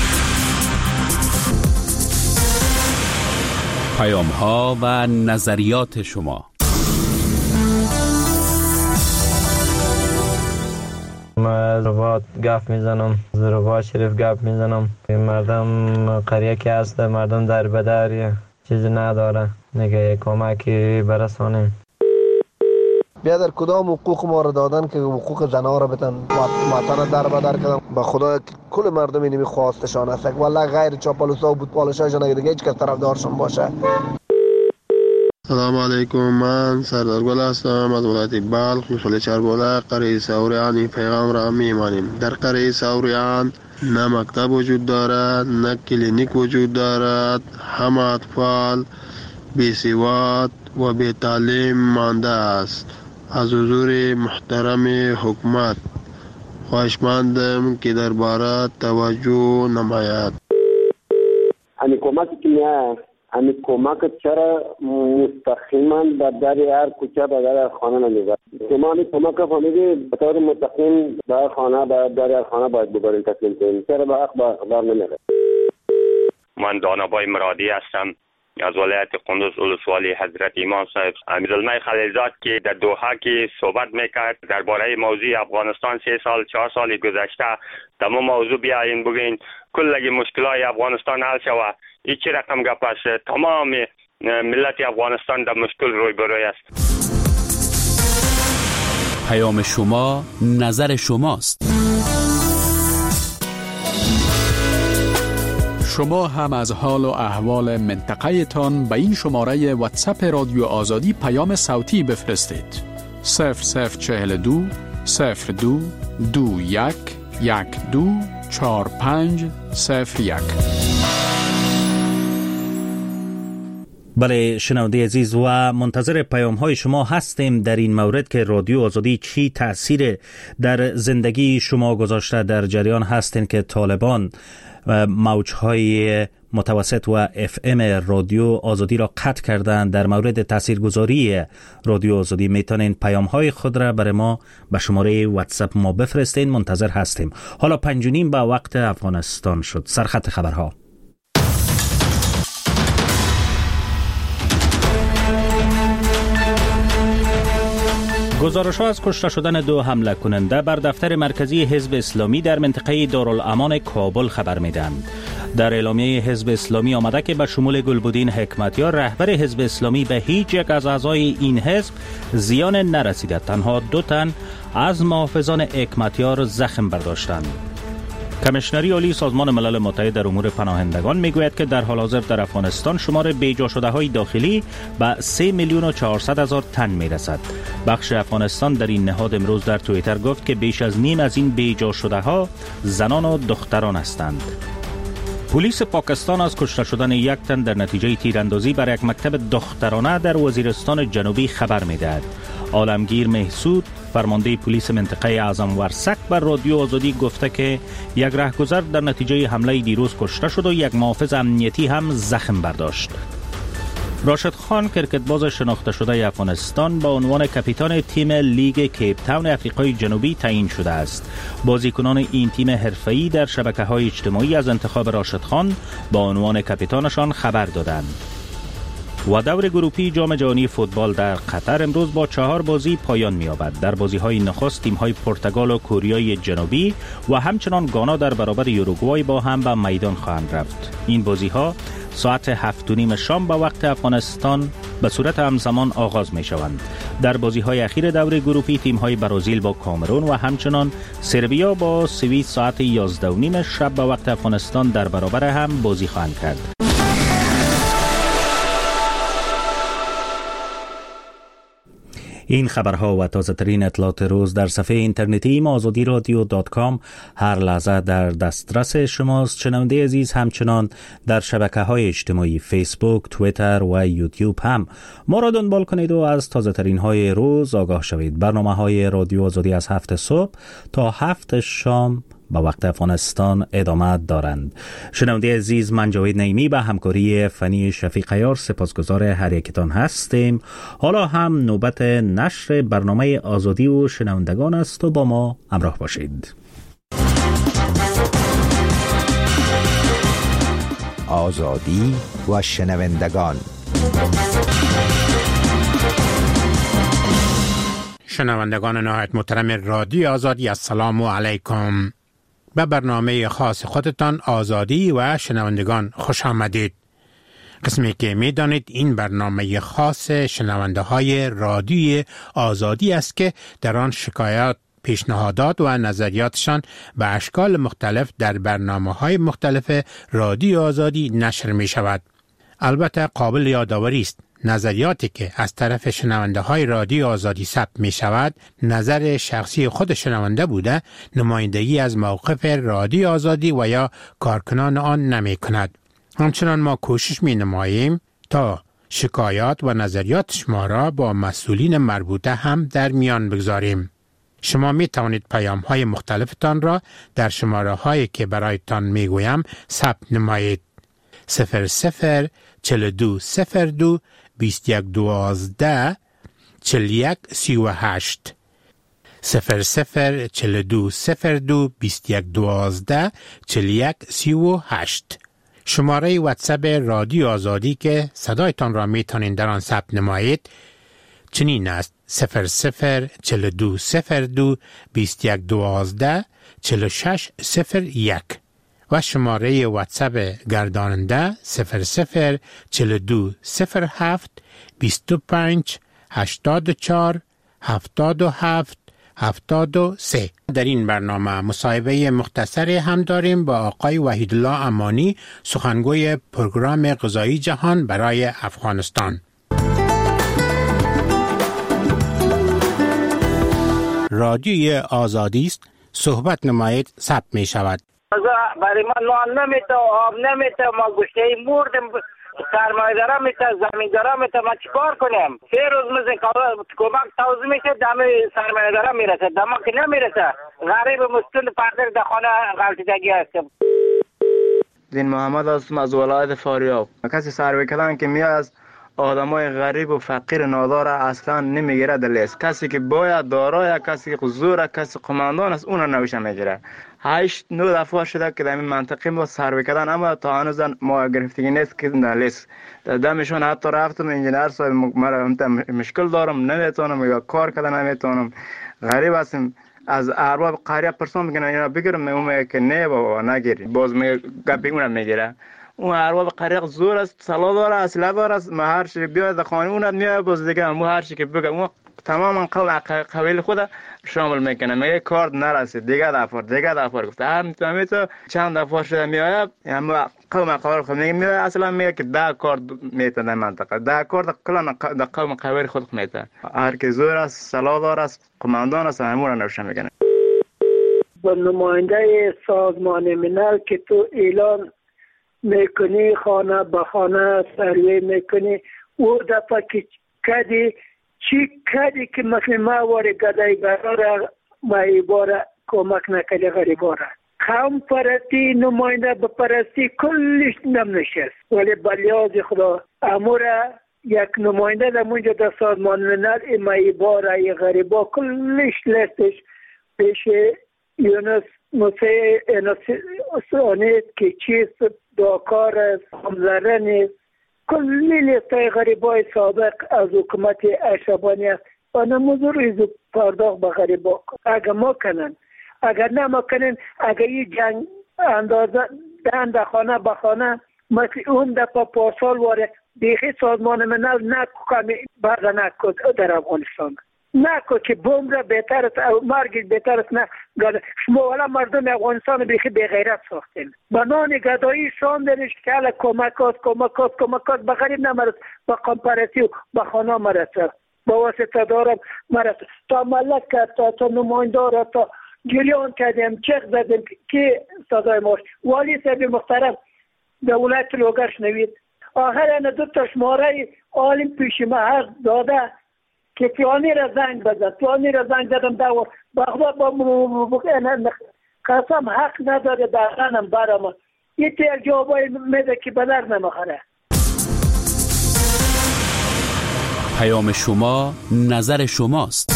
پیام ها و نظریات شما. من رباط گپ میزنم، رباط شریف گپ میزنم. مردم قریه که هست، مردم در بدر چیزی نداره، نگه کمکی برسانیم. بیا در کدام حقوق ما را دادن که حقوق زنها را بتن وطن در بدر کردن. به خدا کل مردم اینمی خواستشان است والله غیر چاپلوسا و بود پالشایشان اگه دیگه هیچ کس طرفدارشان باشه. سلام علیکم، من سردار گل هستم از ولایت بلخ، محل چربوله، قریه سوریان. این پیغام را میمانیم. در قریه سوریان نه مکتب وجود دارد، نه کلینیک وجود دارد. همه اطفال بی سواد و بی تعلیم مانده است. از حضور محترم حکومت خواهشمندم که درباره توجه نماید. امی کمکی که میاد امی کمک چرا مستقیما به در هر کوچه به در خانه نمیبرد. شما امی کمک فهمیدی به طور مستقیم به خانه به در هر خانه باید ببرین تسلیم کنین. چرا به حق به اخبار نمیره. من دانابای مرادی هستم از ولایت قندوز ولسوالی حضرت امام صاحب. امیرالملک خلیلزاد که در دوحه که صحبت میکرد درباره موضوع افغانستان سه سال چهار سال گذشته تمام موضوع بیاین بگین کل مشکلات افغانستان حل شود. این چه رقم گپ است؟ تمام ملت افغانستان در مشکل روی بروی است. پیام شما نظر شماست. شما هم از حال و احوال منطقه تان به این شماره واتساپ رادیو آزادی پیام صوتی بفرستید. صفر صفر چهل دو صفر دو دو یک یک دو چهار پنج صفر یک. بله شنونده عزیز و منتظر پیام های شما هستیم در این مورد که رادیو آزادی چی تأثیر در زندگی شما گذاشته. در جریان هستین که طالبان موجهای متوسط و اف ام رادیو آزادی را قطع کردند. در مورد تاثیرگذاری رادیو آزادی میتونین پیام های خود را برای ما به شماره واتساپ ما بفرستین. منتظر هستیم. حالا پنج و نیم به وقت افغانستان شد. سرخط خبرها. گزارش‌ها از کشته شدن دو حمله کننده بر دفتر مرکزی حزب اسلامی در منطقه دارالامان کابل خبر می‌دهند. در اعلامیه حزب اسلامی آمده که به شمول گلبدین حکمتیار رهبر حزب اسلامی به هیچ یک از اعضای این حزب زیان نرسیده. تنها دو تن از محافظان حکمتیار زخم برداشتند. کمیشنری عالی سازمان ملل متحد در امور پناهندگان میگوید که در حال حاضر در افغانستان شمار بیجا شده های داخلی به سه میلیون و چهارصد هزار تن میرسد. بخش افغانستان در این نهاد امروز در توییتر گفت که بیش از نیم از این بیجا شده ها زنان و دختران هستند. پلیس پاکستان از کشته شدن یک تن در نتیجه تیراندازی بر یک مکتب دخترانه در وزیرستان جنوبی خبر میدهد. عالمگیر محسود فرمانده پلیس منطقه اعظم ورسک بر رادیو آزادی گفته که یک رهگذر در نتیجه حمله دیروز کشته شد و یک محافظ امنیتی هم زخم برداشت. راشد خان کرکتباز شناخته شده افغانستان با عنوان کاپیتان تیم لیگ کیپ تاون افریقای جنوبی تعیین شده است. بازیکنان این تیم حرفه‌ای در شبکه‌های اجتماعی از انتخاب راشد خان با عنوان کاپیتانشان خبر دادند. و دور گروپی جام جهانی فوتبال در قطر امروز با چهار بازی پایان می‌یابد. در بازی‌های نخست تیم‌های پرتغال و کوریای جنوبی و همچنان گانا در برابر یوروگوای با هم به میدان خواهند رفت. این بازی‌ها ساعت هفت و نیم شام به وقت افغانستان به صورت همزمان آغاز می‌شوند. در بازی‌های اخیر دور گروپی تیم‌های برزیل با کامرون و همچنان سربیا با سوئیس ساعت یازده و نیم شب به وقت افغانستان در برابر هم بازی خواهند کرد. این خبرها و تازه ترین اطلاعات روز در صفحه اینترنتی آزادی رادیو دات کام هر لحظه در دسترس شماست. شنونده عزیز همچنان در شبکه‌های اجتماعی فیسبوک، توییتر و یوتیوب هم ما را دنبال کنید و از تازه ترین های روز آگاه شوید. برنامه‌های رادیو آزادی از هفت صبح تا هفت شام با وقت افغانستان ادامه دارند. شنونده عزیز، من جاوید نعیمی به همکاری فنی شفیق عیار سپاسگزار هر یکتان هستیم. حالا هم نوبت نشر برنامه آزادی و شنوندگان است و با ما همراه باشید. آزادی و شنوندگان. شنوندگان نهایت محترم رادیو آزادی، السلام علیکم. به برنامه خاص خودتان آزادی و شنوندگان خوش آمدید. قسمی که می دانید این برنامه خاص شنونده های رادیو آزادی است که در آن شکایات، پیشنهادات و نظریاتشان به اشکال مختلف در برنامه های مختلف رادیو آزادی نشر می شود. البته قابل یادآوری است نظریاتی که از طرف شنونده های رادیو آزادی ثبت می شود نظر شخصی خود شنونده بوده، نمایندگی از موقف رادیو آزادی و یا کارکنان آن نمی کند. همچنان ما کوشش می نماییم تا شکایات و نظریات شما را با مسئولین مربوطه هم در میان بگذاریم. شما می توانید پیام های مختلفتان را در شماره هایی که برایتان می گویم ثبت نمایید. صفر صفر چل دو صفر دو بیست یک دوازده چل یک سی و هشت صفر صفر چل دو صفر دو بیست یک دوازده چل یک سی و هشت. شماره واتساپ رادیو آزادی که صدایتان را میتونین در آن ثبت نمایید چنین است: صفر صفر چل دو صفر دو بیست یک دوازده چل شش صفر یک و شماره واتساپ گرداننده صفر صفر چل دو صفر هفت بیست و پنج هشتاد و چهار هفتاد و هفت هفتاد و سه. در این برنامه مصاحبه مختصری هم داریم با آقای وحیدالله امانی، سخنگوی پروگرام غذایی جهان برای افغانستان. رادیوی آزادی است، صحبت نمایید ثبت می شود. برای ما نان نمیته، آب نمیته، ما گوشته مردم، سرمایه‌دارا میته، زمیندارا میته، ما چیکار کنیم؟ سه روز میزن کمک توزیع میشه، دم سرمایه‌دارا میرسه، دم که نمیرسه. غریب مستون پردر در خانه غلطیدگی هستیم. دین محمد هستم از ولایت فاریاب. کسی سروی کردن که میاد از آدمای غریب و فقیر نادار اصلا نمیگیره در لیست. کسی که باید دارای، کسی که زور، کسی قماندان است، اون نوشه میگیره. هشت نو دفعه شده که در این منطقه ما سروی کردن، اما تا هنوز ما گرفتگی نیست که در لیست. دمشون حتی رفتم انجینر صاحب مرا مشکل دارم، نمیتونم یا کار کردن نمیتونم. غریب هستم. از ارباب قریه پرسون میگن اینا بگیرم، میگم که نه بابا نگیری، باز می گپی اونم میگیره. اون ارباب قریه زور است، سلا داره، اصلا داره، ما هر چی بیاد خانه اونم میاد، باز دیگه مو هر چی که بگم اون تماما قبیل خود شامل میکنه. میگه کارت نرسید، دیگه دفعه دیگه دفعه گفته هر میتونم تو چند دفعه شده میاد، اما قوم قوار خود میگه میاد اصلا میگه که ده کارت میتونه منطقه ده کارت کلا د قوم قوار خود میتونه. هر کی زور است، سلا داره است، قماندان است، همون رو نوشه میکنه. با نماینده سازمان ملل که تو اعلان میکنی، خانه به خانه سروی میکنی، او دفعه که کدی چی کدی که مثل ما واره گدای براره ما ایباره کمک نکلی غریباره. قوم پرستی نماینده به پرستی کلش نم نشست، ولی بلیاز خدا اموره یک نماینده در منجا در سازمان ملل ما ایباره غریبا کلش لستش پیش یونس موسی انسانیت که چیست داکار است، همزره نیست، کلی لیستای غریبای سابق از حکومت اشربانی است و نموزو روی پرداخت به غریبا. اگر ما کنن، اگر نه ما کنن، اگر یه جنگ اندازه دند خانه به خانه مثل اون دفعه پارسال واره دیخی سازمان ملل نکو کمی بعد نکو در افغانستان نکو که بوم را بهتر است، مرگ بهتر است. نه شما والا مردم افغانستان بیخی به غیرت ساختین، بنان گدایی شاندنش که حالا کمکات کمکات کمکات به غریب نمرد، به قمپرسی و به خانه مرسه، با واسطه دارم مرسه تا ملک کرد، تا, تا نمایندار تا جریان کردیم، چک زدیم که صدای ماش والی صاحب محترم دولت لوگرش نوید آخر این دو تا شماره عالم پیش ما حق داده که فلانی را زنگ بزن، فلانی را زنگ زدم دو بخدا با قسم حق نداره دارنم برام یه تیر جوابای میده که بدر نمخره. پیام شما نظر شماست.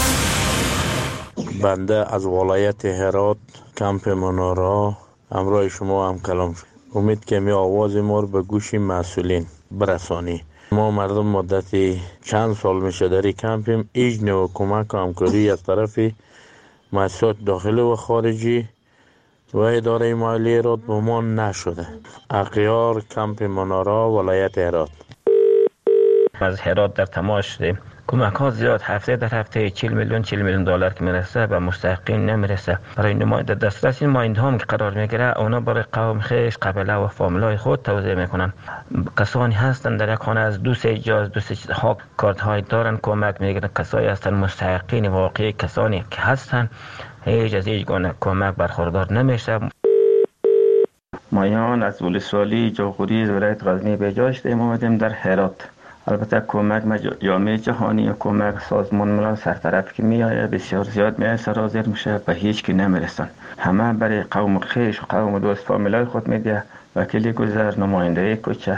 بنده از ولایت هرات کمپ منارا همراه شما هم کلام شد. امید که می آواز ما رو به گوش مسئولین برسانی. ما مردم مدتی چند سال میشه در کمپیم، هیچ نوع کمک و همکاری از طرف مؤسسات داخلی و خارجی و اداره مالی هرات به ما نشده. اغیار کمپ منارا ولایت هرات. از هرات در تماس شدیم. کمک ها زیاد هفته در هفته چهل میلیون چهل میلیون دلار که میرسه به مستحقین نمیرسه. برای نماینده دسترس این مایند هم که قرار میگیره اونا برای قوم خیش قبیله و فامیلای خود توزیع میکنن. کسانی هستن در یک خانه از دو سه جاز دو سه ها کارت های دارن کمک میگیرن. کسایی هستن مستحقین واقعی، کسانی که هستن هیچ از هیچ گونه کمک برخوردار نمیشه. مایان از ولسوالی جاخوری ولایت غزنی به جا شدیم اومدیم در هرات. البته کمک جامعه جهانی و کمک سازمان ملل سرطرف که میآید بسیار زیاد میآید سرازیر میشه به هیچ کی نمیرسن. همه برای قوم خیش و قوم دوست فامیلای خود میده. وکیل گذر، نماینده کوچه.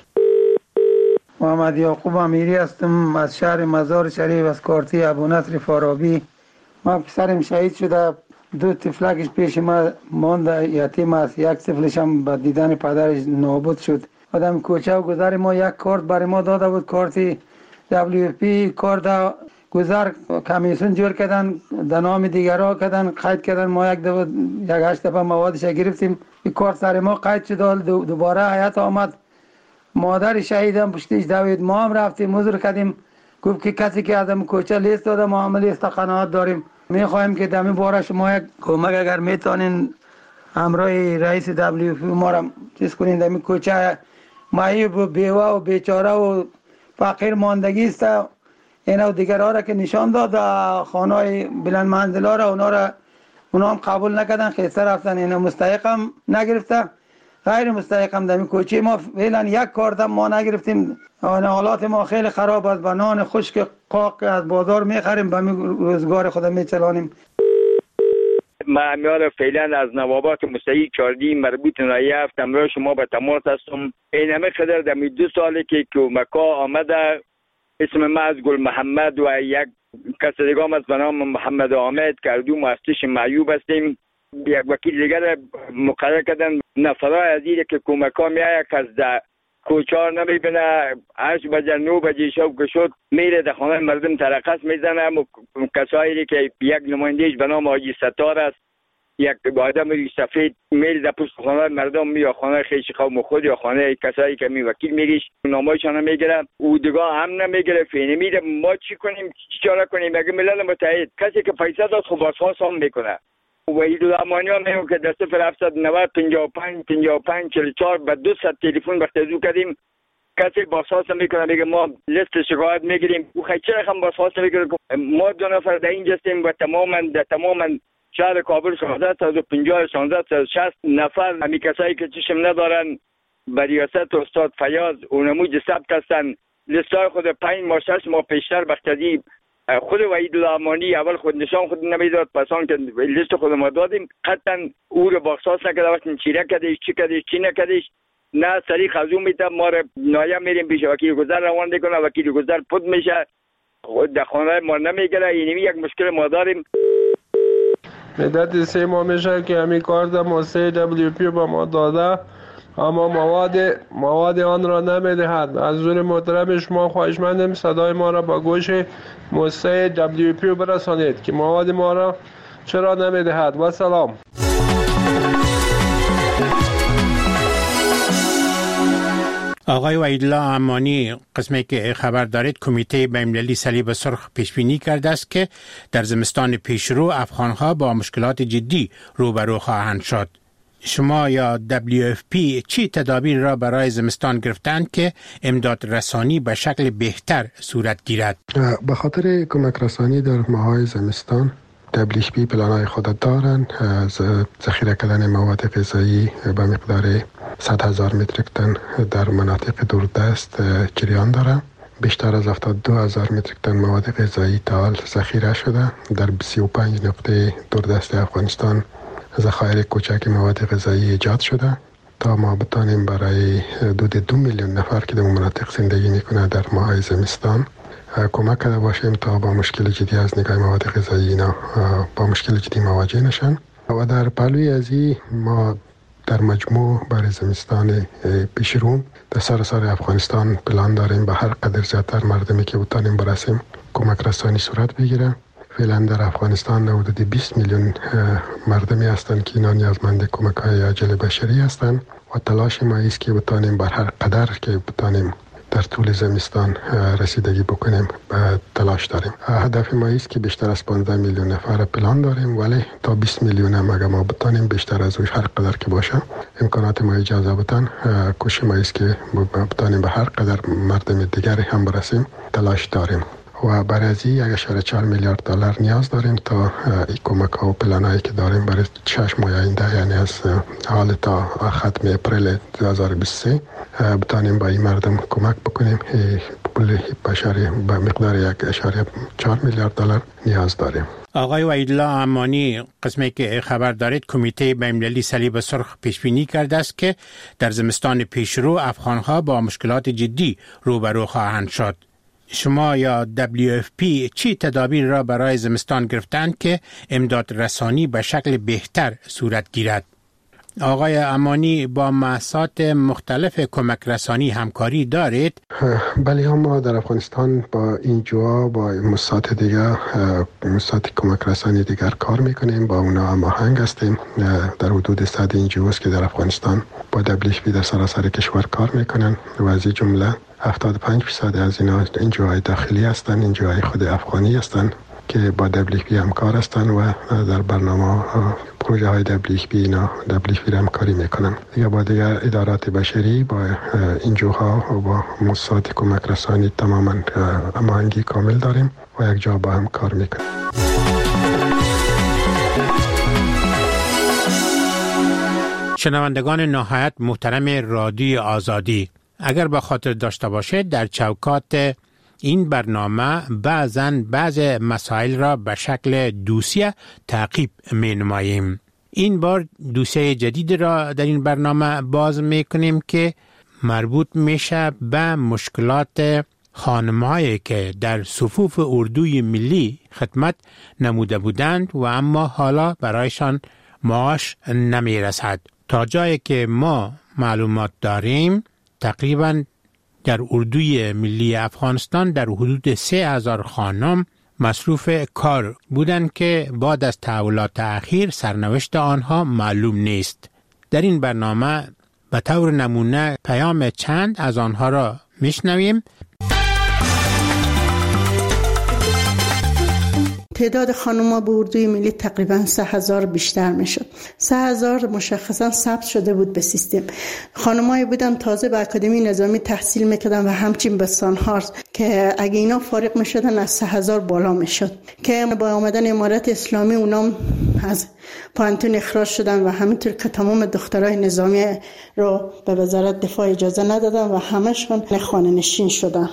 محمد یعقوب امیری هستم از شهر مزار شریف از کارتی ابو نصر فارابی. ما پسرم شهید شده، دو طفلکش پیش ما مانده یتیم است، یک طفلش هم با دیدن پدرش نابود شد. آدم کوچه و گذر ما یک کارت برای ما داده بود، کارت دبلیو پی کارت گذر کمیسیون جور کردن، در نام دیگرها کردن، قید کردن. ما یک دفعه یک هشت دفعه موادش گرفتیم، این کارت سر ما قید شد. دوباره حیات آمد، مادر شهیدم پشتیش دوید، ما هم رفتیم مزر کردیم گفت که کسی که از کوچه لیست داده ما هم لیست قناعت داریم. میخوایم که دمی باره شما یک کمک اگر میتونین همراه رئیس دبلیو پی ما را چیز کنین. دمی کوچه معیوب و بیوه و بیچاره و فقیر ماندگی است. اینا و دیگر ها را که نشان داد خانه بلند منزل ها را اونا را اونا هم قبول نکردن، خیسته رفتن. اینا مستحق هم نگرفته، غیر مستحق هم. دمی کوچه ما فعلا یک کارت هم ما نگرفتیم. حالات ما خیلی خراب است. بنان خشک قاق از بازار میخریم، به روزگار خود میچلانیم. ما میار فعلا از نوابات مستحق چاردی مربوط نایه هفت امروز شما به تماس هستم. این همه خدر دمی دو ساله که کمکا آمده، اسم ما از گل محمد و یک کس دیگه هم از به نام محمد آمد کردو مؤسس معیوب هستیم. یک وکیل دیگر مقرر کردن. نفرای عزیزی که کمکا میایه کس ده کوچار نمیبینه، هشت بجه نو بجه شب که شد میره در خانه مردم ترقص میزنه. کسایی که یک نمایندهش به نام حاجی ستار است، یک آدم سفید میره در پشت خانه مردم، یا خانه خیش قوم خود یا خانه کسایی که می وکیل میگیش نامایشان نمیگیره، او دیگه هم نمیگیره. فینه میره. ما چی کنیم؟ چی چاره کنیم؟ مگه ملل متحد کسی که پیسه داد خب بازخواست هم میکنه. وحید الامانی ها میگه که در صفر هفتصد و نود پنجاه و پنج پنجاه و پنج چهل و چهار به دو صد تلفن بختزو کردیم، کسی بازخواست میکنه میگه ما لیست شکایت میگیریم. او خیلی چرا هم بازخواست میکنه؟ ما دو نفر در اینجا هستیم و تماما در تماما شهر کابل شانزده و پنجاه شانزده و شصت نفر همی کسایی که چشم ندارن به ریاست استاد فیاض اونموج ثبت هستن. لیستای خود پنج ماه شش ماه پیشتر بختزی خود وحید الامانی اول خود نشان خود نمیداد، پسان که لیست خود ما دادیم قطعا او رو بازخواست نکرده. وقتی چی نکردیش چی کردیش چی نکردیش نه سریع خزو میتم ما رو نایم میریم پیش وکیل گذر روان دیکنه. وکیل گذر پود میشه در خانه ما نمیگره. اینمی یک مشکل ما داریم. مدت سه ماه میشه که همین کار در موسسه دبلیو پی با ما داده، اما مواد مواد آن را نمیدهد. از حضور محترم شما خواهشمندم صدای ما را با گوش موسسه دبلیو پی برسانید که مواد ما را چرا نمیدهد. و سلام. آقای وحیدالله امانی، قسمی که خبر دارید کمیته بین‌المللی صلیب سرخ پیش بینی کرده است که در زمستان پیشرو افغان‌ها با مشکلات جدی روبرو خواهند شد. شما یا دبلیو اف پی چی تدابیر را برای زمستان گرفتند که امداد رسانی به شکل بهتر صورت گیرد؟ به خاطر کمک رسانی در ماهای زمستان دبلیو اف پی پلان‌های خود دارند. از ذخیره کردن مواد غذایی به مقدار صد هزار متریک تن در مناطق دوردست جریان دارد. بیشتر از هفتاد و دو هزار متریک تن مواد غذایی تا حال ذخیره شده. در سی و پنج نقطه دوردست افغانستان ذخایر کوچک مواد غذایی ایجاد شده تا ما بتانیم برای حدود دو میلیون نفر که در مناطق زندگی میکنه در ماه زمستان کمک کرده باشیم تا با مشکل جدی از نگاه مواد غذایی اینا با مشکل جدی مواجه نشن. و در پهلوی ازی ما در مجموع برای زمستان پیشرو در سراسر افغانستان پلان داریم به هر قدر زیادتر مردمی که بتانیم برسیم کمک رسانی صورت بگیره. فعلا در افغانستان حدود بیست میلیون مردمی هستند که اینا نیازمند کمک های عاجل بشری هستند و تلاش ما است که بتانیم بر هر قدر که بتانیم در طول زمستان رسیدگی بکنیم به تلاش داریم. هدف ما است که بیشتر از پانزده میلیون نفر پلان داریم، ولی تا بیست میلیون هم اگر ما بتانیم بیشتر از اوش هر قدر که باشه امکانات ما اجازه بدن کوشش ما است که بتانیم به هر قدر مردم دیگری هم برسیم تلاش داریم. و برای از یک اشاره چهار میلیارد دلار نیاز داریم تا این کمک ها و پلانایی که داریم برای شش ماه آینده، یعنی از حال تا ختم اپریل دو هزار و بیست و سه بتانیم با این مردم کمک بکنیم. پول بشری به مقدار یک اشاره چهار میلیارد دلار نیاز داریم. آقای وحیدالله امانی، قسمی که خبر دارید کمیته بین‌المللی صلیب سرخ پیش بینی کرده است که در زمستان پیشرو افغان‌ها با مشکلات جدی روبرو خواهند شد. شما یا دبلیو اف پی چی تدابیر را برای زمستان گرفتند که امداد رسانی به شکل بهتر صورت گیرد؟ آقای امانی با مؤسسات مختلف کمک رسانی همکاری دارید؟ بله، ما در افغانستان با این جوا با مؤسسات دیگر مؤسسات کمک رسانی دیگر کار میکنیم، با اونا هماهنگ هستیم. در حدود صد این جواست که در افغانستان با دبلیو اچ پی در سراسر کشور کار میکنن و از این جمله هفتاد و پنج درصد از اینا این جوهای داخلی هستند، این جوهای خود افغانی هستند که با دبلیو اچ پی همکار هستند و در برنامه پروژه های دبلیو اچ پی اینا دبلیو اچ پی همکاری میکنن. یا با دیگر ادارات بشری با این جوها و با مؤسسات کمک رسانی تماما هماهنگی کامل داریم و یک جا با هم کار میکنیم. شنوندگان نهایت محترم رادیو آزادی، اگر به خاطر داشته باشید در چوکات این برنامه بعضاً بعض مسائل را به شکل دوسیه تعقیب می نماییم. این بار دوسیه جدید را در این برنامه باز می کنیم که مربوط میشه به مشکلات خانم‌هایی که در صفوف اردوی ملی خدمت نموده بودند و اما حالا برایشان معاش نمی رسد. تا جایی که ما معلومات داریم تقریباً در اردوی ملی افغانستان در حدود سه هزار خانم مصروف کار بودند که بعد از تحولات اخیر سرنوشت آنها معلوم نیست. در این برنامه به طور نمونه پیام چند از آنها را میشنویم. تعداد خانم‌ها به اردوی ملی تقریباً سه هزار بیشتر میشد. سه هزار مشخصاً ثبت شده بود به سیستم. خانم‌هایی بودن تازه به اکادمی نظامی تحصیل میکردن و همچنین به سانهارز که اگه اینا فارغ میشدن از سه هزار بالا میشد که با آمدن امارت اسلامی اونام از پانتون اخراج شدن و همینطور که تمام دخترای نظامی رو به وزارت دفاع اجازه ندادن و همشون خانه نشین شدن.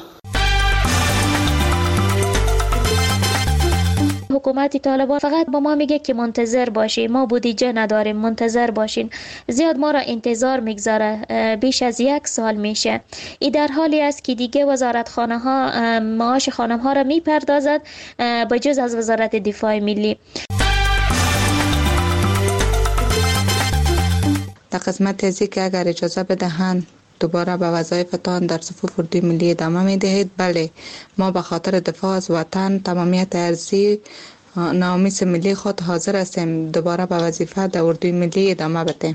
حکومت طالبان فقط با ما میگه که منتظر باشین، ما بودجه نداریم، منتظر باشین. زیاد ما را انتظار میگذاره، بیش از یک سال میشه. این در حالی است که دیگه وزارت خانه ها معاش خانم ها را میپردازد به جز از وزارت دفاع ملی. در قسمت ازی که اگر اجازه بدهند دوباره به وظایفتان در صفوف اردوی ملی ادامه می دهید. بله، ما به خاطر دفاع از وطن تمامیت ارضی نامیس ملی خود حاضر هستیم دوباره به وظیفه در اردوی ملی ادامه بدهیم.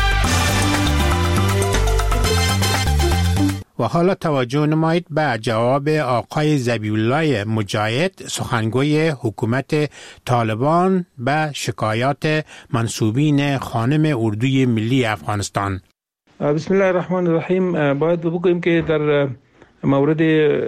و حالا توجه نمایید به جواب آقای ذبیحالله مجاهد، سخنگوی حکومت طالبان به شکایات منسوبین خانم اردوی ملی افغانستان. بسم الله الرحمن الرحیم. باید بگوییم که در مورد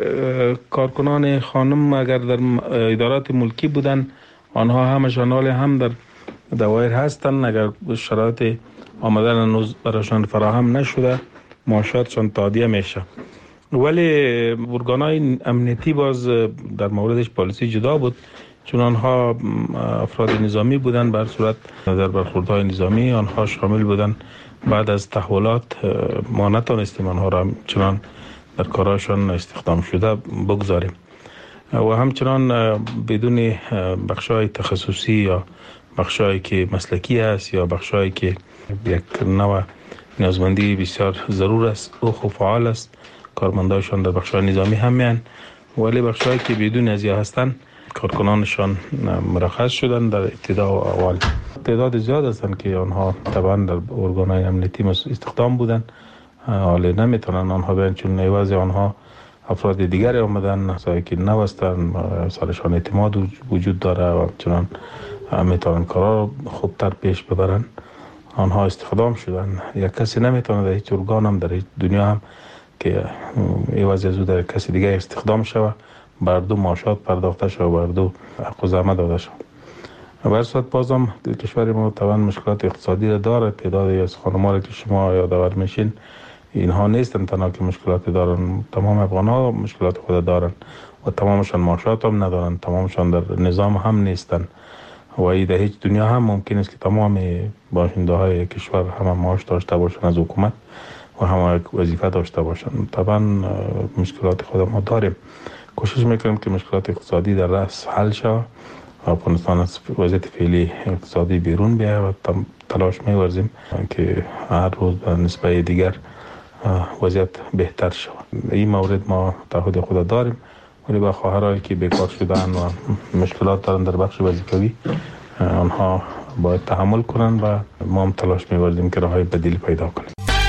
کارکنان خانم اگر در ادارات ملکی بودن آنها همشان حال هم در دوایر هستند. اگر شرایط آمدن هنوز برایشان فراهم نشده معاشاتشان تادیه میشه، ولی ارگانهای امنیتی باز در موردش پالیسی جدا بود، چون آنها افراد نظامی بودن. بر صورت در برخوردهای نظامی آنها شامل بودن. بعد از تحولات ما نتانستیم آنها را چنان در کاراشان استخدام شده بگذاریم و همچنان بدون بخشای تخصصی یا بخشایی که مسلکی است یا بخشایی که یک نوع نیازمندی بسیار ضرور است او خوب فعال است، کارمندایشان در بخشای نظامی هم میان، ولی بخشایی که بدون ازیا هستند کارکنانشان مرخص شدن در ابتدا و اول. تعداد زیاد هستند که آنها طبعا در ارگانهای امنیتی استخدام بودن، حالا نمیتونن آنها بیان چون عوض آنها افراد دیگری آمدن سایی که نوستن، سالشان اعتماد وجود داره و چنان میتونن کارا خوبتر پیش ببرن. آنها استخدام شدن. یک کسی نمیتونه در هیچ ارگان هم در هیچ دنیا هم که عوض از او در کسی دیگه استخدام شود بر دو معاشات پرداخته شود، بر دو حق و زحمت داده شود. بر صورت بازم کشور ما طبعا مشکلات اقتصادی را داره. تعدادی از خانم‌ها که شما یادآور میشین اینها نیستن تنها که مشکلات دارن، تمام افغان‌ها مشکلات خود دارن و تمامشان معاشات هم ندارن، تمامشان در نظام هم نیستن و این در هیچ دنیا هم ممکن است که تمام باشنده های کشور هم معاش داشته باشن از حکومت و هم وظیفه داشته باشن. طبعا مشکلات خود ما داریم. کوشش میکنیم که مشکلات اقتصادی در رأس حل شود، افغانستان از وضعیت فعلی اقتصادی بیرون بیاید و تلاش می‌ورزیم که هر روز به نسبت دیگر وضعیت بهتر شود. این مورد ما تعهد خود داریم، ولی با خواهرایی که بیکار شدن و مشکلات دارن در بخش وظیفوی آنها باید تحمل کنند و ما هم تلاش می‌ورزیم که راههای بدیل پیدا کنیم.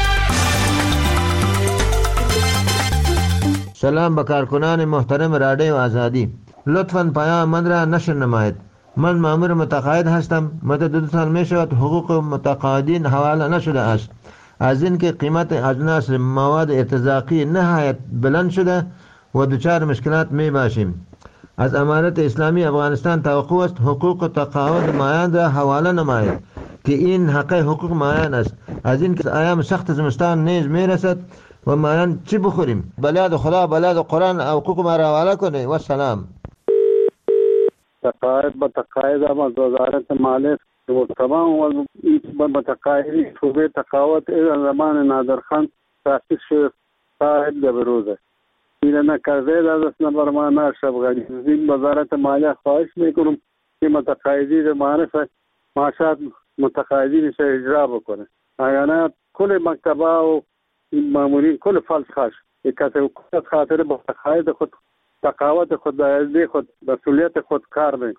سلام به کارکنان محترم رادیو آزادی. لطفاً پیام من را نشر نمایید. من مأمور متقاعد هستم. مدت دو سال می شود حقوق متقاعدین حواله نشده است. از اینکه قیمت اجناس مواد ارتزاقی نهایت بلند شده و دچار مشکلات می باشیم. از امارت اسلامی افغانستان توقع است حقوق تقاعد مایان را حواله نماید که این حق حقوق مایان است. از اینکه ایام سخت زمستان نیز می رسد و مایان چی بخوریم؟ بلاد خدا بلاد قرآن حقوق ما را حواله کنه. و سلام. تقاعد به تقاعد هم از وزارت مالیه و تمام و متقاعدی شعبه تقاعد زمان نادرخان تاسیس شد صاحب به بروزه این نکرده در دست نمبر ما ناشب غنی زین وزارت مالیه خواهش میکنم که متقاعدی در معرفت معاشات متقاعدین سے اجرا بکنه اگر نه کل مکتبه و مامورین کل فلس خاش یک کسی خاطر به تقاعد خود تقاعد خود دایزده خود مسئولیت خود کار میکنه.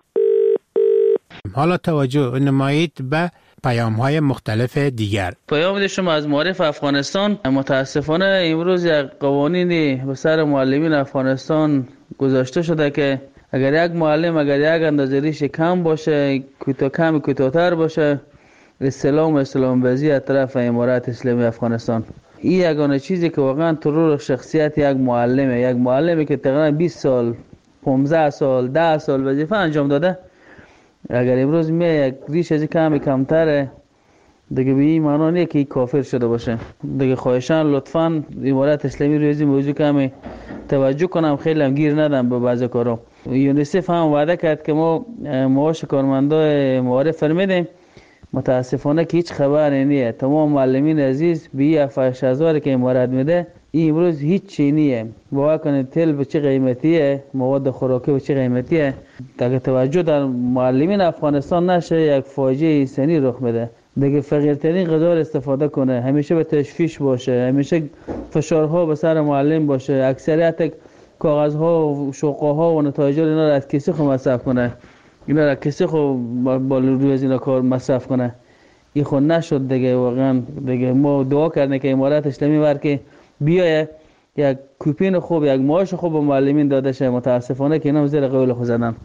حالا توجه نمایید به پیام های مختلف دیگر. پیام شما از معارف افغانستان. متاسفانه امروز یک قوانینی به سر معلمین افغانستان گذاشته شده که اگر یک معلم اگر یک اندازه ریش کم باشه کوتاه کم کوتاه‌تر باشه استلام استلام بازی از طرف امارت اسلامی افغانستان. این یگانه چیزی که واقعا ترور شخصیت یک معلمه یک معلمی که تقریبا بیست سال پانزده سال ده سال وظیفه انجام داده اگر امروز می یک ریش از کمی کمتره دیگه به این معنا نیست که کافر شده باشه. دیگه خواهشان لطفاً امارت اسلامی روی این موضوع کمی توجه کنم، خیلی هم گیر ندم به بعضی کارا. یونیسف هم وعده کرد که ما معاش کارمندای معارف فرمیدیم، متاسفانه که هیچ خبری نیست. تمام معلمین عزیز به هفتاد هزار که امارت میده این امروز هیچ چی نیست. باور کنید تل به چه قیمتیه، مواد خوراکی به چه قیمتیه. اگه توجه در معلمین افغانستان نشه یک فاجعه انسانی رخ میده. دیگه فقیرترین غذا استفاده کنه، همیشه به تشویش باشه، همیشه فشارها به سر معلم باشه، اکثریت کاغذها و شوقها و نتایج اینا را از کسی خود مصرف کنه، اینا را کسی خود با روی از اینا کار مصرف کنه. این خود نشد دیگه. واقعا دیگه ما دعا کردیم که امارت اسلامی ور که بیایه یک کوپین خوب یک معاش خوب به معلمین داده شه. متاسفانه که اینا زیر قول خود زدن.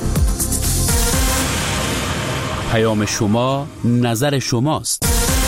پیام شما نظر شماست.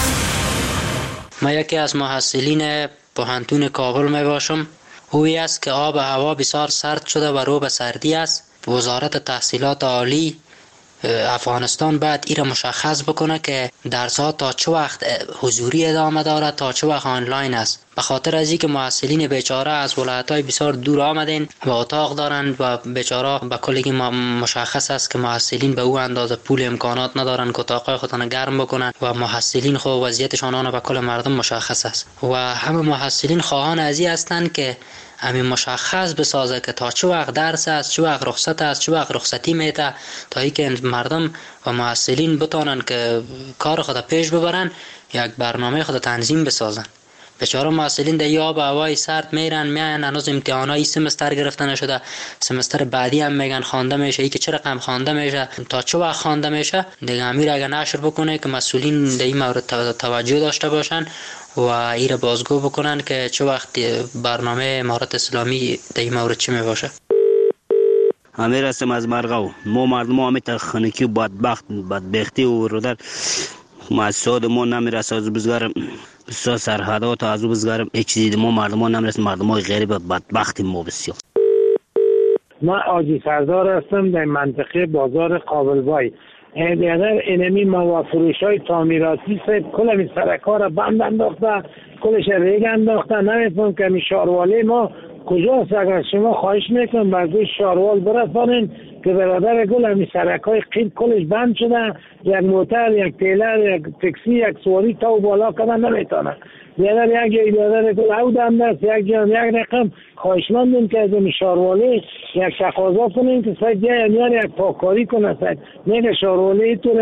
من یکی از محصلین پوهنتون کابل می باشم. هوی است که آب و هوا بسیار سرد شده و رو به سردی است. وزارت تحصیلات عالی افغانستان باید این را مشخص بکنه که درس‌ها تا چه وقت حضوری ادامه دارد تا چه وقت آنلاین است. به خاطر از اینکه محصلین بیچاره از ولایت‌های بسیار دور آمدن و اتاق دارند و بیچاره به کلی مشخص است که محصلین به او اندازه پول امکانات ندارند که اتاقای خودشان گرم بکنند و محصلین خو وضعیتشان آن به کل مردم مشخص است و همه محصلین خواهان از این هستند که همین مشخص بسازه که تا چه وقت درس است، چه وقت رخصت است، چه وقت رخصتی میته، تا اینکه مردم و محصلین بتونن که کار خود پیش ببرن، یک برنامه خود تنظیم بسازن. بیچاره محصلین در آب و هوای سرد میرن میان، هنوز امتحانای سمستر گرفته نشده، سمستر بعدی هم میگن خوانده میشه. ای که چه رقم خوانده میشه، تا چه وقت خوانده میشه، دیگه امیر اگه نشر بکنه که مسئولین در این مورد توجه داشته باشن و ایره بازگو بکنن که چه وقت برنامه امارت اسلامی در این مورد چی می باشه. امیر هستم از مرغاو. ما مردم همه تا خنکی و بدبخت بدبختی و رودر مؤسسات ما نمیرسه. از بزرگم بسیار سرحدات از بزرگم هیچ چیزی ما مردم ها نمیرسه. مردم های غریب بدبختی ما بسیار. من آجی سردار هستم در منطقه بازار قابلبای. اگر اینمی مواد فروش های تعمیراتی سید کل سرکار را بند انداخته، کلش ریگ انداخته. نمیتونم که می شاروالی ما کجاست؟ اگر شما خواهش میکنم برگوی شاروال برسانین که برادر گل همی سرکای قیل کلش بند شده، یک موتر، یک تیلر، یک تکسی، یک سواری تا و بالا کدن نمیتونه. بیادر یک بیادر گل او دم دست یک جان یک رقم خواهش مندیم که از شاروالی یک تقاضا کنیم که سید جای امیان یک پاکاری کنه. سید میگه شاروالی تو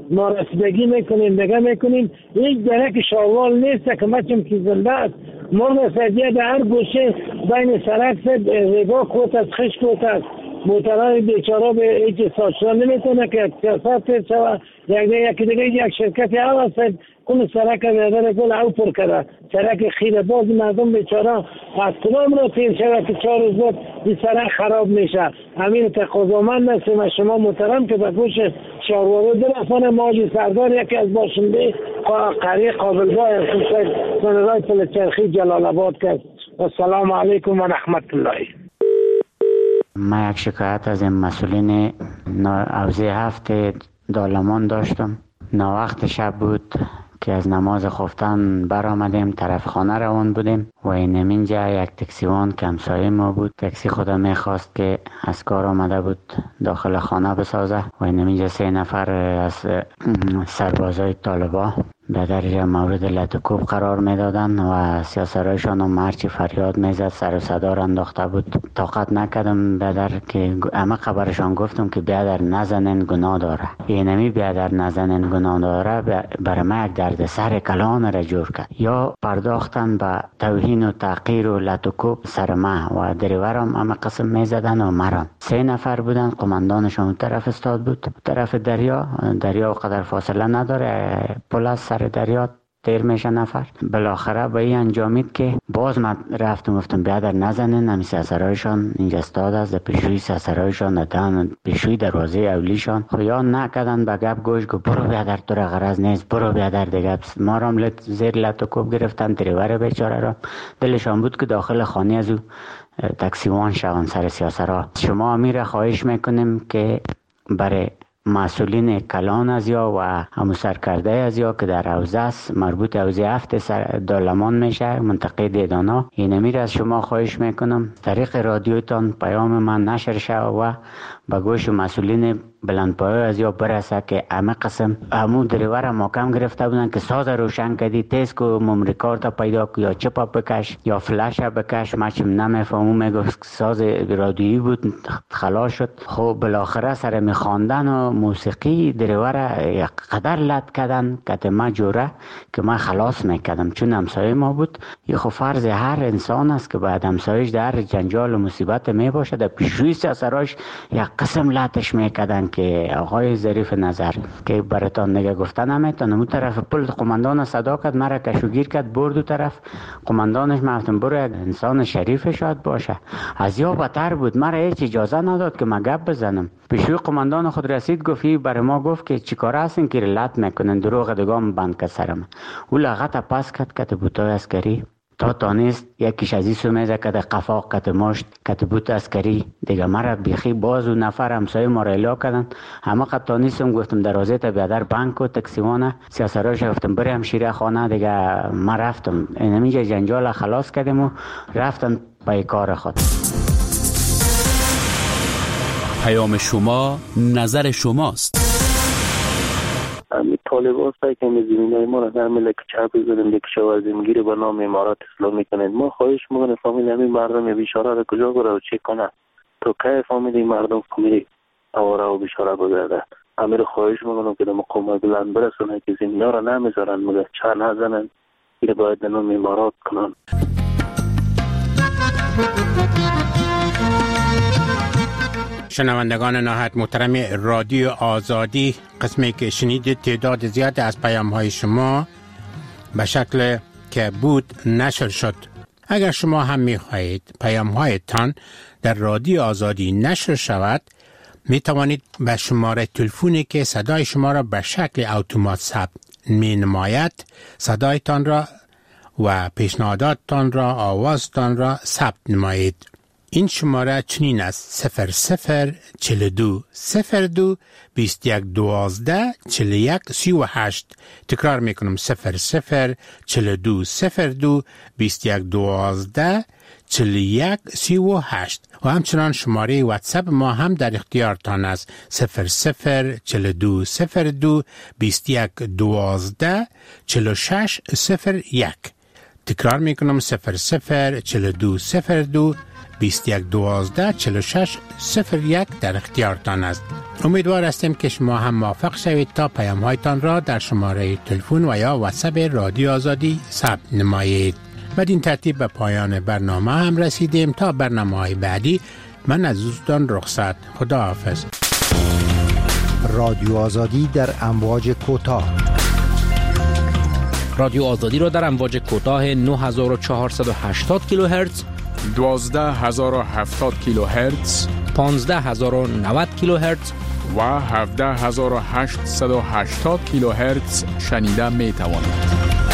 ما رسیدگی میکنیم دیگه میکنیم. هیچ درک شاروال نیست که مچم که زنده است. مرد سردیه در هر گوشه بین سرک سد رگاه کوت است، خش کوت است. موترهای بیچاره به هیچ ساچران نمیتونه که سیاست تیر شوه. یکی دیگه یک شرکت ها هست کل سرک در گل او پر کرده، سرک خیره باز مردم بیچاره از کدام را تیر شوه که چهار روز بعد این سرک خراب میشه. همین تقاضامند هستیم از شما محترم که به گوش شاروالو درستانه ماجی سردار یکی از باشنده قریه قابلگاه سنرهای پلچرخی جلال آباد کرد. السلام علیکم و رحمت الله. من یک شکایت از این مسئولین حوزه هفت دالمان داشتم. ناوقت شب بود که از نماز خفتن برآمدیم، طرف خانه روان بودیم و این اینجا یک تاکسیوان که همسایه ما بود، تاکسی خودم میخواست که از کار آمده بود داخل خانه بسازه و این اینجا سه نفر از سربازای طالبا به درجه مورد لطکوب قرار میدادن و سیاسرایشان هم هرچی فریاد میزد سر و صدا را انداخته بود. طاقت نکردم بیادر که همه خبرشان گفتم که بیادر نزنین گناه داره. اینمی بیادر نزنین گناه داره برای ما یک درد سر کلان را جور کرد. یا پرداختن به توهین و تحقیر و لطکوب سر ما و دریورم همه قسم میزدن و مرم. سه نفر بودن، قماندانشان اون طرف استاد بود، طرف دریا. دریا قدر فاصله نداره، پل سر دریا تیر میشه نفر. بالاخره به این انجامید که باز من رفتم گفتم بیادر نزنین، همی سرسرایشان اینجا استاد است، پیشوی سرسرایشان دادن پیشوی دروازه اولیشان خو یا نکدن به گپ گوش گو برو بیادر تو را غرض نیست، برو بیادر دیگه. ما را لط زیر لطکوب گرفتن، دریور بیچاره را دلشان بود که داخل خانه از او تاکسیوان شوند سر سیاسرا. شما امیر خواهش میکنیم که برای مسئولین کلان از یا و همو سرکرده از یا که در حوزه است مربوط حوزه هفت دالمان میشه منطقه دیدانا، این امیر از شما خواهش میکنم طریق رادیوتان پیام من نشر شد و به گوش مسئولین بلندپایه از یا برسه که همه قسم همو دریور محکم گرفته بودن که ساز روشن کردی تیز کو ممری کارت پیدا کو یا چپا بکش یا فلش بکش. مچم نمیفهمم میگفت ساز رادیویی بود خلاص شد. خب بالاخره سر میخواندن و موسیقی دریور یک قدر لط کردن که ما جوره که ما خلاص میکردم چون همسایه ما بود. یه خب فرض هر انسان است که بعد همسایش در جنجال و مصیبت میباشه در پیشوی سراش یک قسم لطش میکردن که آقای ظریف نظر که براتان نگه گفتن نمیتونم. اون طرف پل قماندان صدا کرد، مرا کشوگیر کرد برد دو طرف. قماندانش گفتم برو یک انسان شریف شاید باشه. از یا بدتر بود، مرا هیچ اجازه نداد که من گپ بزنم. پیشوی قماندان خود رسید گفتی برای ما گفت که چیکار هستین که لط میکنن، دروغ دگام بند کرد سرم. او لغت پس کرد که بوتای عسکری تا تانیست یکیش از این سومیزه که ده قفاق کت مشت کت بوت اسکری دیگه مرا بیخی باز و نفر همسایه ما را الا کردن. همه قد تانیستم گفتم دروازه تا بیادر بانک و تکسیوانه سیاسراش گفتم بری همشیره خانه دیگه. ما رفتم اینجا جنجال خلاص کردیم و رفتم پای کار خود. پیام شما نظر شماست. طالبان سعی کنید زمینای ما را در ملک چپ بزنید که شوازیم گیری به نام امارات اسلامی کنید. ما خواهش میکنیم فامیل همین مردم بیچاره را کجا بره و چه کنه تو که فامیل مردم فامیل آواره و بیچاره بگرده. امیر خواهش میکنم که در مقام بلند برسونه که زمینا را نمیذارن مگر چه نزنن گیری باید به نام امارات کنن. شنوندگان نهایت محترم رادیو آزادی، قسمی که شنید تعداد زیاد از پیام های شما به شکل که بود نشر شد. اگر شما هم می خواهید پیام هایتان در رادیو آزادی نشر شود، می توانید به شماره تلفنی که صدای شما را به شکل اتومات ثبت می نماید صدایتان را و پیشنهاداتتان را آوازتان را ثبت نمایید. این شماره چنین است: صفر صفر چل دو صفر دو بیست یک دوازده چل یک سی و هشت. تکرار میکنم: صفر صفر چل دو صفر دو بیست یک دوازده چل یک سی و هشت. و همچنان شماره واتساپ ما هم در اختیارتان است: صفر صفر چل دو صفر دو بیست یک دوازده چل شش صفر یک. تکرار میکنم: صفر صفر چل دو صفر دو بیست و یک دوازده چهل و شش صفر یک در اختیارتان است. امیدوار هستیم که شما هم موافق شوید تا پیام هایتان را در شماره تلفن و یا واتساپ رادیو آزادی ثبت نمایید. بدین ترتیب به پایان برنامه هم رسیدیم. تا برنامه های بعدی من از دوستان رخصت. خدا حافظ. رادیو آزادی در امواج کوتاه. رادیو آزادی را در امواج کوتاه نه هزار و چهارصد و هشتاد کیلوهرتز، دوازده هزار و هفتاد کیلوهرتز، پانزده هزار و نود کیلوهرتز و هفده هزار و هشتصد و هشتاد کیلوهرتز شنیده می توانید.